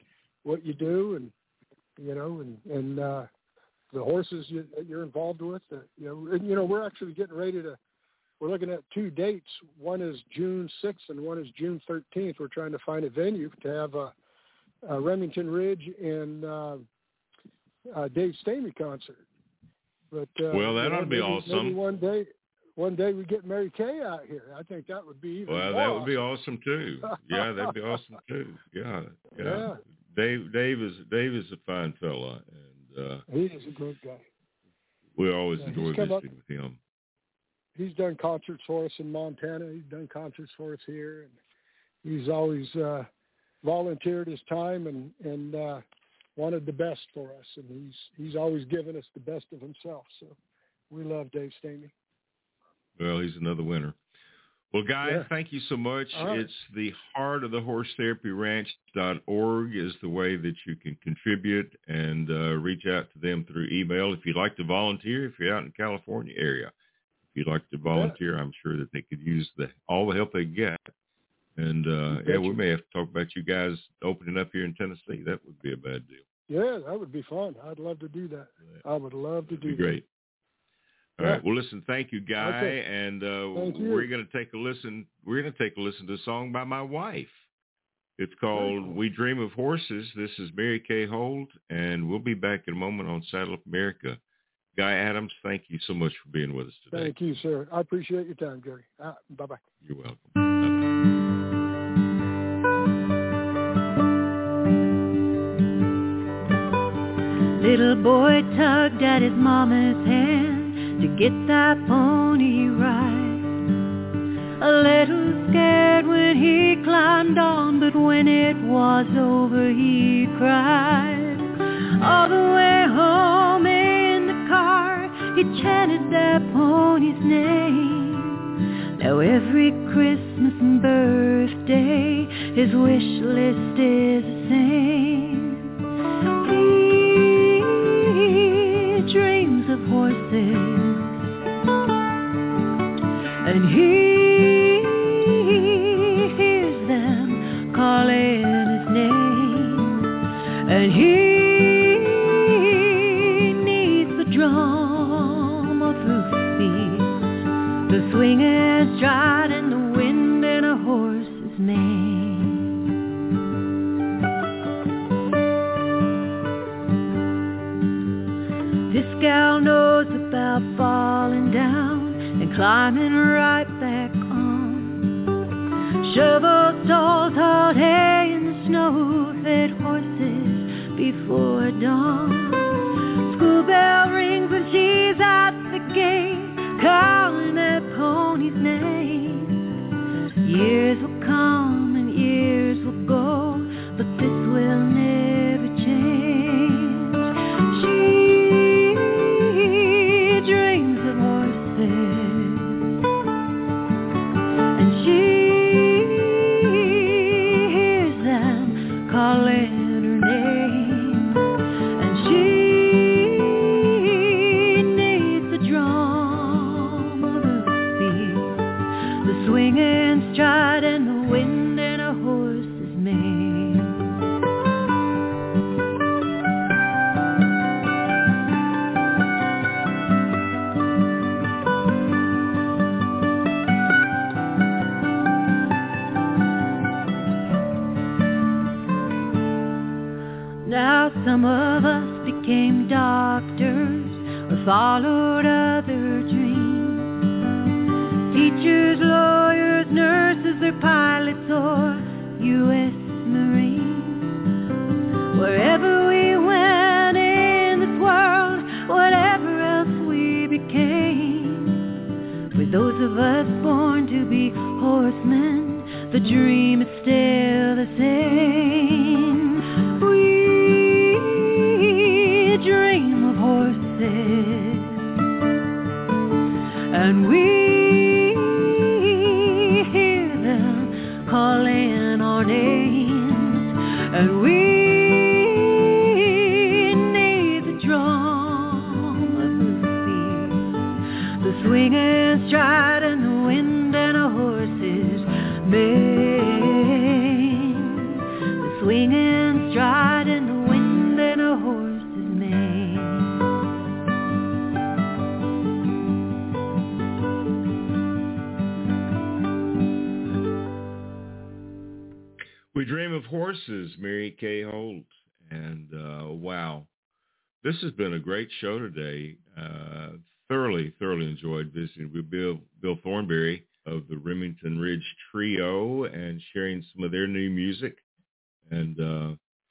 what you do, and you know, and and uh, the horses you, that you're involved with. Uh, you know, and, you know, we're actually getting ready to. We're looking at two dates. One is June sixth, and one is June thirteenth. We're trying to find a venue to have a, a Remington Ridge and uh, a Dave Stamey concert. But uh, well, that you know, ought to be maybe, awesome. Maybe one day. One day we get Mary Kay out here. I think that would be even well. more That would awesome. be awesome too. Yeah, that'd be awesome too. Yeah, yeah. Yeah. Dave, Dave is Dave is a fine fella, and uh, he is a great guy. We always yeah, enjoy visiting up, with him. He's done concerts for us in Montana. He's done concerts for us here, and he's always uh, volunteered his time and and uh, wanted the best for us. And he's he's always given us the best of himself. So we love Dave Stamey. Well, he's another winner. Well, guys, yeah. thank you so much. Right. It's the heart of the horse therapy ranch dot org is the way that you can contribute and uh, reach out to them through email. If you'd like to volunteer, if you're out in the California area, if you'd like to volunteer, yeah. I'm sure that they could use the all the help they get. And, uh, yeah, we may have to talk about you guys opening up here in Tennessee. That would be a bad deal. Yeah, that would be fun. I'd love to do that. I would love to That'd do be that. Great. All yeah. right. Well, listen, thank you, Guy. Okay. And uh, thank you. we're going to take a listen. We're going to take a listen to a song by my wife. It's called cool. We Dream of Horses. This is Mary Kay Holt, and we'll be back in a moment on Saddle Up America. Guy Adams, thank you so much for being with us today. Thank you, sir. I appreciate your time, Gary. Uh, bye-bye. You're welcome. Bye-bye. Little boy tugged at his mama's hand to get that pony right. A little scared when he climbed on, but when it was over he cried. All the way home in the car he chanted that pony's name. Now every Christmas and birthday his wish list is the same. Dreams of horses, and he hears them calling his name, and he needs the drum of hoofbeats to swing his stride in the wind in a horse's mane. This gal knows about falling down and climbing right back on. Shovels, stalls, hauled hay in the snow, fed horses before dawn. School bell rings when she's at the gate, calling that pony's name. Years will come and years will go, but this will never change. She dreams of horses, and she hears them calling her name, and she needs the drum of hoofbeats, the swinging stride and the wind in a horse's mane. Now some of us became doctors or followed other dreams. Teachers, lawyers, nurses, or pilots, or U S Marines. Wherever we went in this world, whatever else we became, for those of us born to be horsemen, the dream is still the same. We dream of horses, and we hear them calling our names, and we need the drum of hoofbeats, the swinging stride and the wind and a horse's mane, the swinging stride and Horses, Mary Kay Holt. And uh, wow, this has been a great show today. Uh, thoroughly, thoroughly enjoyed visiting with Bill, Bill Thornberry of the Remington Ridge Trio and sharing some of their new music. And uh,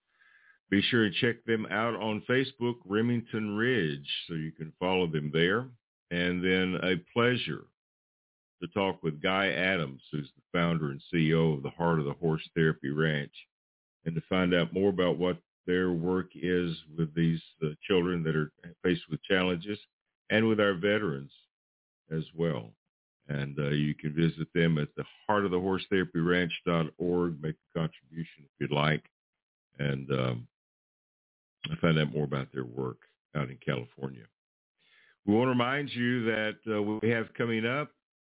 be sure to check them out on Facebook, Remington Ridge, so you can follow them there. And then a pleasure to talk with Guy Adams, who's the founder and C E O of the Heart of the Horse Therapy Ranch, and to find out more about what their work is with these uh, children that are faced with challenges and with our veterans as well. And uh, you can visit them at the heart of the horse therapy ranch dot org, make a contribution if you'd like, and um, find out more about their work out in California. We want to remind you that uh, we have coming up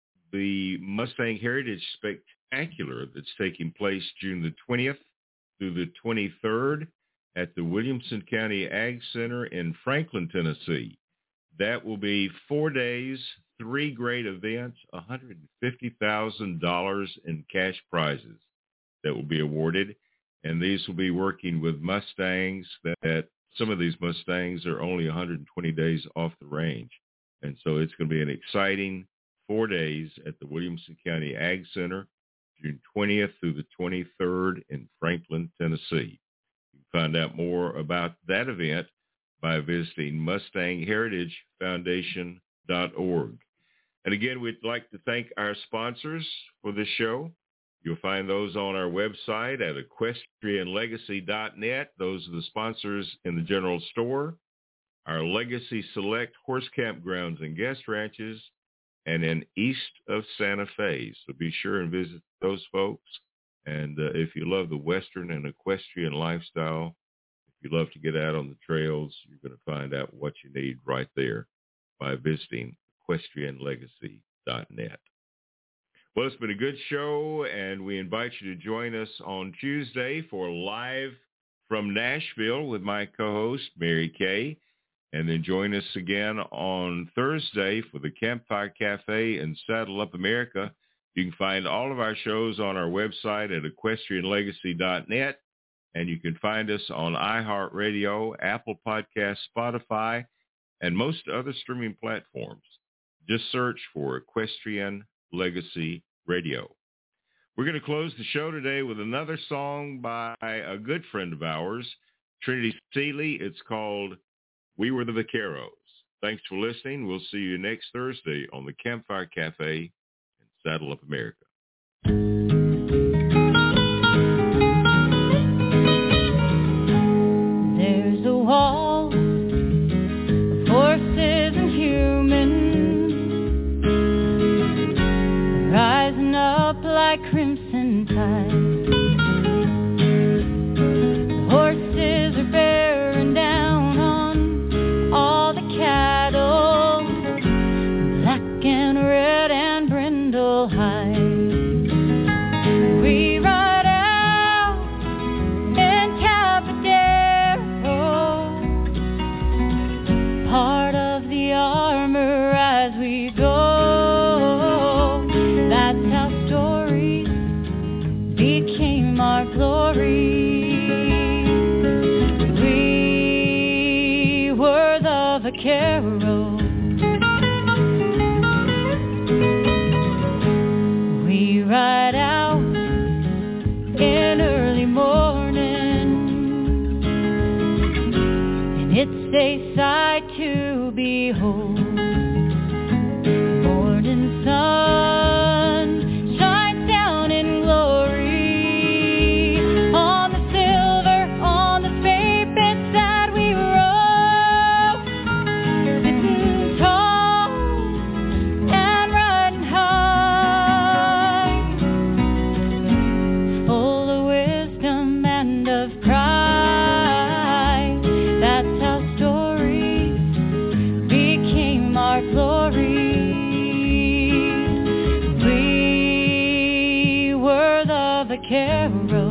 the Mustang Heritage Spectacular that's taking place June the twentieth through the twenty-third at the Williamson County Ag Center in Franklin, Tennessee. That will be four days, three great events, one hundred fifty thousand dollars in cash prizes that will be awarded. And these will be working with Mustangs that, that some of these Mustangs are only one hundred twenty days off the range. And so it's going to be an exciting four days at the Williamson County Ag Center, June twentieth through the twenty-third in Franklin, Tennessee. You can find out more about that event by visiting Mustang Heritage Foundation dot org. And again, we'd like to thank our sponsors for this show. You'll find those on our website at equestrian legacy dot net. Those are the sponsors in the general store. Our Legacy Select Horse Campgrounds and Guest Ranches, and in east of Santa Fe. So be sure and visit those folks. And uh, if you love the Western and equestrian lifestyle, if you love to get out on the trails, you're going to find out what you need right there by visiting equestrian legacy dot net. Well, it's been a good show, and we invite you to join us on Tuesday for Live from Nashville with my co-host, Mary Kay. And then join us again on Thursday for the Campfire Cafe and Saddle Up America. You can find all of our shows on our website at equestrian legacy dot net. And you can find us on iHeartRadio, Apple Podcasts, Spotify, and most other streaming platforms. Just search for Equestrian Legacy Radio. We're going to close the show today with another song by a good friend of ours, Trinity Seeley. It's called We Were the Vaqueros. Thanks for listening. We'll see you next Thursday on the Campfire Cafe and Saddle Up America. There's a wall of horses and humans rising up like crimson tide. The horses are bearing down on all the cattle, black and red and brindle hide. We ride out in Cavadero, part of the armor as we go. That's how stories became our glory. We were the vaqueros. We ride out in early morning, and it's a sight to behold. Morning sun shines down in glory on the silver, on the spade bits that we rode, sitting tall and riding high, full of wisdom and of pride. That's how stories became our glory. We were the vaqueros.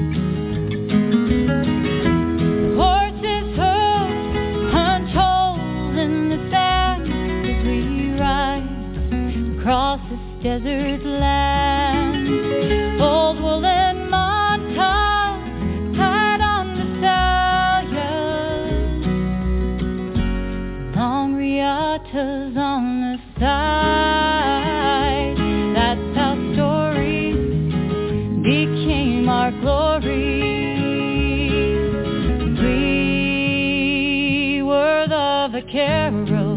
Horses' hooves punch holes in the sand as we ride across this desert land. Old woolen montage martyrs on the side. That's how stories became our glory. We were the vaqueros.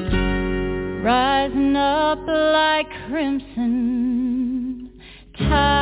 Rising up like crimson tide.